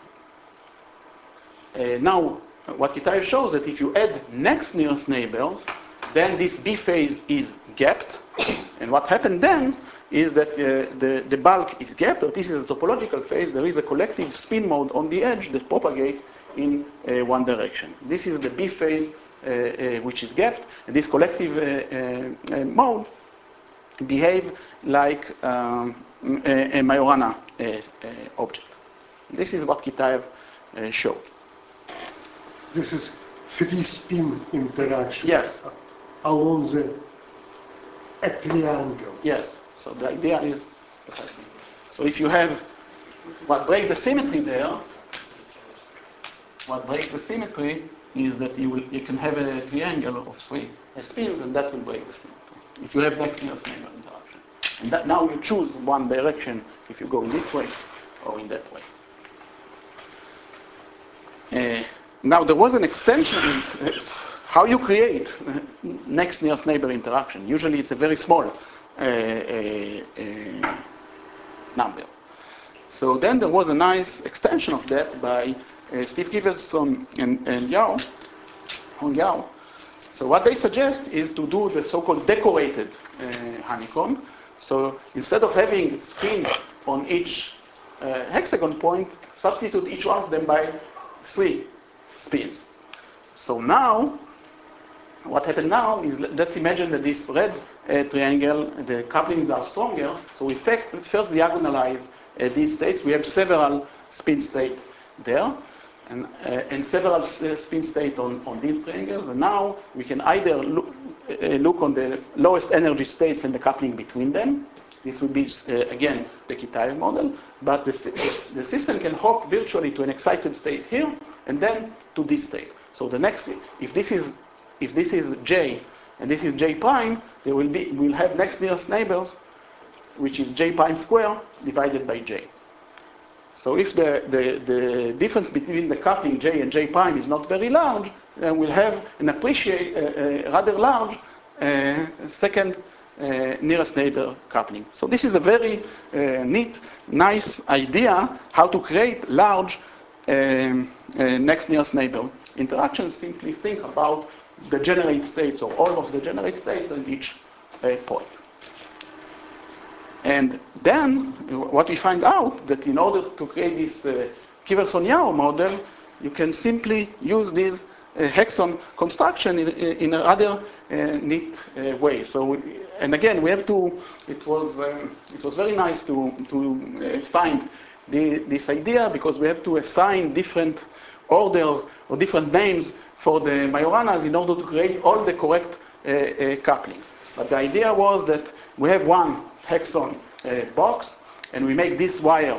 uh, now what Kitaev shows that if you add next nearest neighbors, then this B phase is gapped, and what happened then is that uh, the, the bulk is gapped, but this is a topological phase. There is a collective spin mode on the edge that propagate in uh, one direction. This is the B phase, uh, uh, which is gapped, and this collective uh, uh, uh, mode behave like um, a, a Majorana uh, uh, object. This is what Kitaev uh, showed. This is free spin interaction. Yes. Along the a triangle. Yes. So the idea is precisely. So if you have what breaks the symmetry there, what breaks the symmetry is that you will you can have a triangle of three spins, and that will break the symmetry. If you have next nearest neighbor interaction, and that now you choose one direction if you go in this way or in that way. Uh, now there was an extension. Uh, how you create uh, next nearest neighbor interaction. Usually it's a very small uh, uh, uh, number. So then there was a nice extension of that by uh, Steve Giverson and, and Yao, Hong Yao. So what they suggest is to do the so-called decorated uh, honeycomb. So instead of having spin on each uh, hexagon point, substitute each one of them by three spins. So now, what happened now is, let's imagine that this red uh, triangle, the couplings are stronger. So we first diagonalize uh, these states. We have several spin states there, and, uh, and several uh, spin states on, on these triangles. And now we can either look, uh, look on the lowest energy states and the coupling between them. This would be, uh, again, the Kitaev model. But the, the system can hop virtually to an excited state here, and then to this state. So the next, if this is if this is J and this is J prime, there will be we'll have next nearest neighbors, which is J prime square divided by J. So if the, the, the difference between the coupling J and J prime is not very large, then we'll have an appreciate uh, uh, rather large uh, second uh, nearest neighbor coupling. So this is a very uh, neat, nice idea how to create large um, uh, next nearest neighbor interactions. Simply think about the generate states, or all of the generate states at each uh, point. And then what we find out that in order to create this uh, Kivers-Yao model, you can simply use this uh, hexon construction in, in a rather uh, neat uh, way. So, and again, we have to. It was um, it was very nice to to uh, find the, this idea, because we have to assign different orders or different names for the Majoranas in order to create all the correct uh, uh, couplings. But the idea was that we have one hexon uh, box, and we make this wire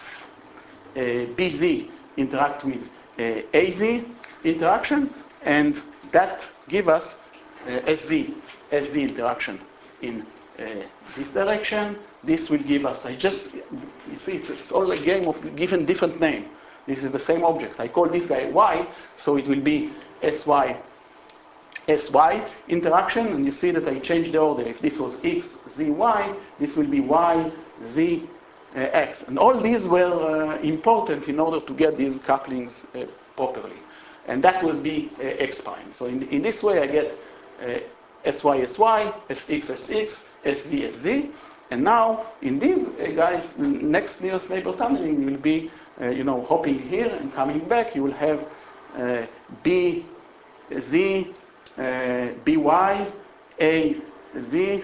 uh, B Z interact with uh, A Z interaction, and that give us uh, S Z, S Z interaction in uh, this direction. This will give us, I just, you see, it's, it's all a game of given different name. This is the same object. I call this guy Y, so it will be S Y, S Y interaction, and you see that I changed the order. If this was X, Z, Y, this will be Y, Z, uh, X. And all these were uh, important in order to get these couplings uh, properly. And that will be uh, X prime. So in, in this way I get uh, S Y, S Y, S X, S X, S Z, S Z. And now in these uh, guys, next nearest neighbor tunneling will be Uh, you know, hopping here and coming back. You will have uh, B, Z, uh, B Y, A, Z,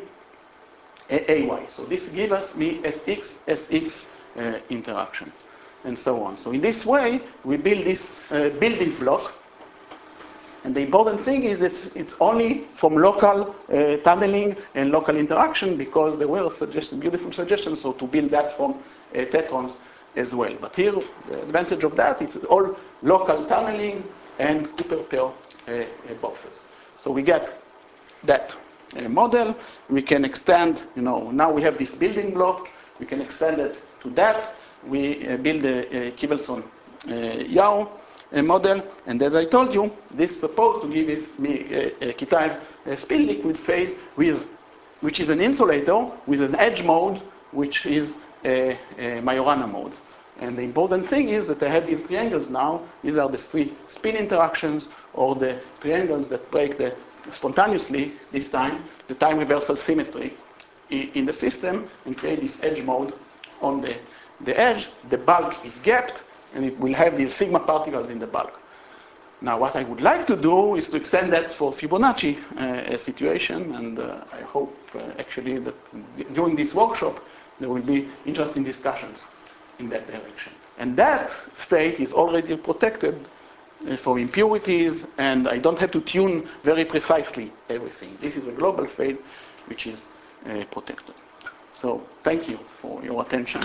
A, AY. So this gives us me S X, S X uh, interaction, and so on. So in this way, we build this uh, building block. And the important thing is it's, it's only from local uh, tunneling and local interaction, because there were suggestions, beautiful suggestions, so to build that from uh, tetrons as well. But here, the advantage of that, it's all local tunneling and Cooper pair uh, uh, boxes. So we get that uh, model. We can extend, you know, now we have this building block. We can extend it to that. We uh, build a, a Kivers-Yao uh, model. And as I told you, this is supposed to give us me a, a Kitaev a spin liquid phase with, which is an insulator with an edge mode, which is a, a Majorana mode. And the important thing is that I have these triangles now. These are the three spin interactions, or the triangles that break the spontaneously, this time, the time reversal symmetry in the system, and create this edge mode on the, the edge. The bulk is gapped, and it will have these sigma particles in the bulk. Now, what I would like to do is to extend that for Fibonacci uh, situation, and uh, I hope uh, actually that during this workshop there will be interesting discussions in that direction. And that state is already protected uh, for impurities, and I don't have to tune very precisely everything. This is a global phase which is uh, protected. So thank you for your attention.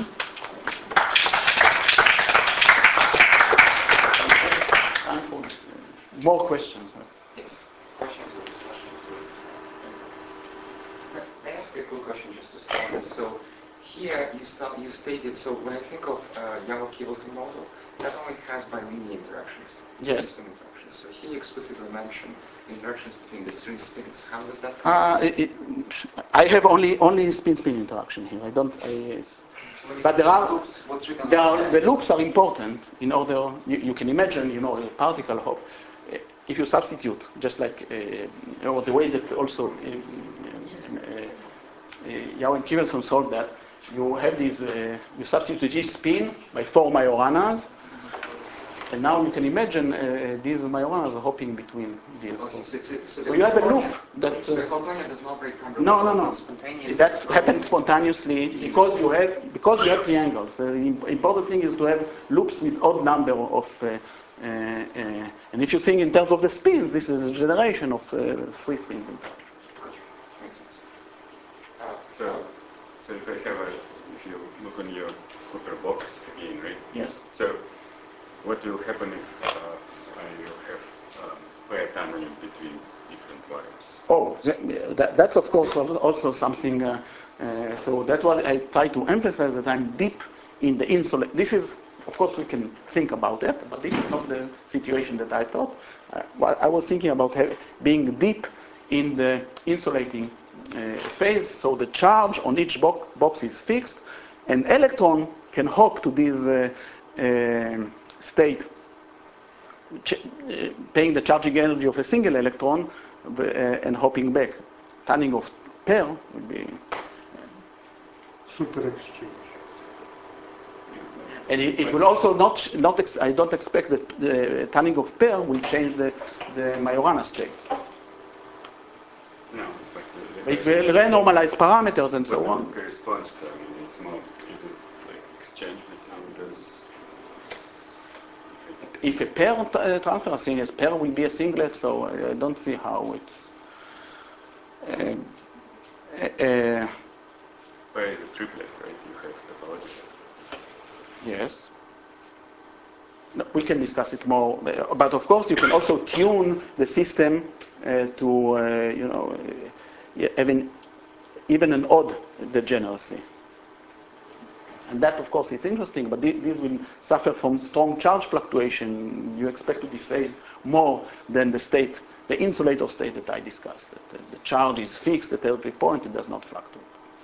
Time for uh, more questions. Yes, questions or discussions, please. May I ask a quick question just to start with? So here you start, you stated, so when I think of uh, Yano-Kivers model, that only has bilinear interactions. Yes. Spin interactions. So he explicitly mentioned interactions between the three spins. How does that Uh, it, it, I have only only spin-spin interaction here. I don't. I, but there are, loops, what's written there on are the loops are important in order. You, you can imagine, you know, a particle hop. If you substitute, just like uh, or the way that also uh, uh, uh, Yao and Kivelson solved that, you have these. Uh, you substitute each spin by four Majoranas, And now you can imagine uh, these Majoranas hopping between these. Oh, so, so, so, so So you have a loop Falconia- that. So the Uh, Falconia does not break Camber no, laws, no, it no. happens spontaneously. That's happened spontaneously because you have because you have triangles. The im- important thing is to have loops with odd number of. Uh, uh, uh, and if you think in terms of the spins, this is a generation of uh, three spins. In Makes sense. So, so if I have a, if you look on your Cooper box again, right? Yes. So, what will happen if uh, I will have um, pair tunneling between different wires? Oh, that, that, that's of course also something. Uh, uh, so that's what I try to emphasize, that I'm deep in the insulate. This is, of course, we can think about that, but this is not the situation that I thought. Uh, well, I was thinking about have, being deep in the insulating uh, phase, so the charge on each bo box is fixed, and electron can hop to this uh, uh, state, ch uh, paying the charging energy of a single electron uh, and hopping back. Tunning of pair would be. Super exchange. And it, it will also not, not ex I don't expect that the tunning of pair will change the, the Majorana state. No, but the, the It will renormalize parameters and so what on. corresponds to, I mean, it's more, is it like exchange between those? If a pair uh, transfer thing is pair will be a singlet, so I, I don't see how it's. Uh, uh, Pair is a triplet, right? You have topologies. yes. No, we can discuss it more, uh, but of course you can also tune the system uh, to, uh, you know, uh, yeah, having even an odd degeneracy. And that, of course, it's interesting, but th these will suffer from strong charge fluctuation. You expect to dephase more than the state, the insulator state that I discussed. That uh, the charge is fixed at every point, it does not fluctuate.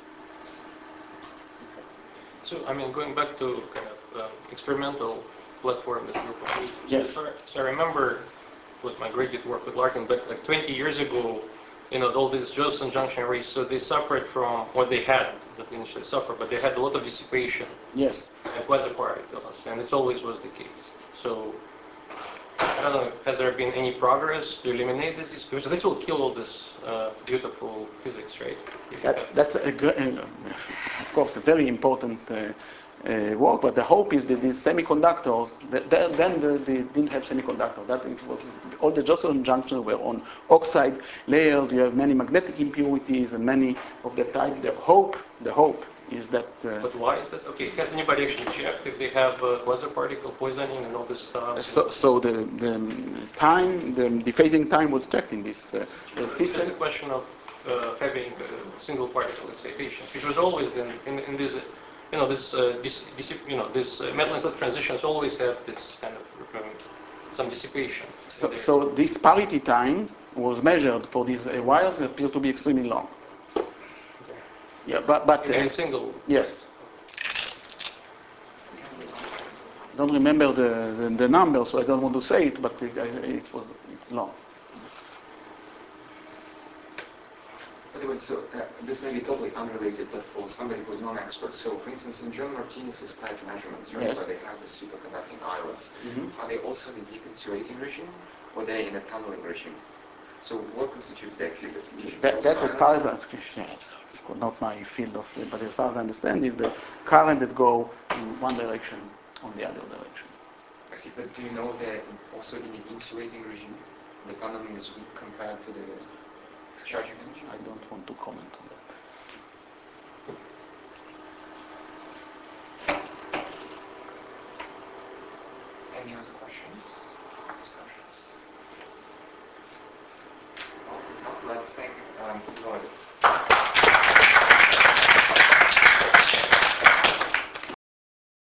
So, I mean, going back to kind of um, experimental platform that you proposed. Yes. So, so I remember it was my graduate work with Larkin, but like twenty years ago, you know, all these Josephson junction arrays, so they suffered from what they had, not initially suffered, but they had a lot of dissipation. Yes. And quasi-particles, and it always was the case. So, I don't know, has there been any progress to eliminate this dissipation? This will kill all this uh, beautiful physics, right? That, that's, a, uh, of course, a very important uh, uh, work, but the hope is that these semiconductors, that, that, then the, they didn't have semiconductors. That it was, all the Josephson junctions were on oxide layers. You have many magnetic impurities and many of the type. The hope, the hope is that. Uh, but why is that? Okay, has anybody actually checked if they have uh, quasi-particle poisoning and all this stuff? So, so the, the time, the dephasing time was checked in this uh, It's system. just a question of uh, having uh, single particle excitation, which was always in, in, in this, you know, this, uh, dis, dis, you know, this uh, metal and silk transitions always have this kind of um, some dissipation. So, so this parity time was measured for these uh, wires that appear to be extremely long. Okay. Yeah, but but in uh, single. Yes. Don't remember the, the, the number, so I don't want to say it, but it, it was it's long. By the way, so uh, this may be totally unrelated, but for somebody who's non-expert, so for instance, in John Martinez's type measurements, right, Yes. where they have the superconducting islands, Mm-hmm. are they also in the deep insulating regime, or they're in a tunneling regime? So what constitutes their purification? That, that's as far as I, yeah, it's not my field of, but as far as I understand, is the current that go in one direction on the other direction. I see, but do you know that also in the insulating regime, the tunneling is weak compared to the charging energy? I don't want to comment on that. Any other questions? Discussions? Well, if not, let's thank um, Lloyd.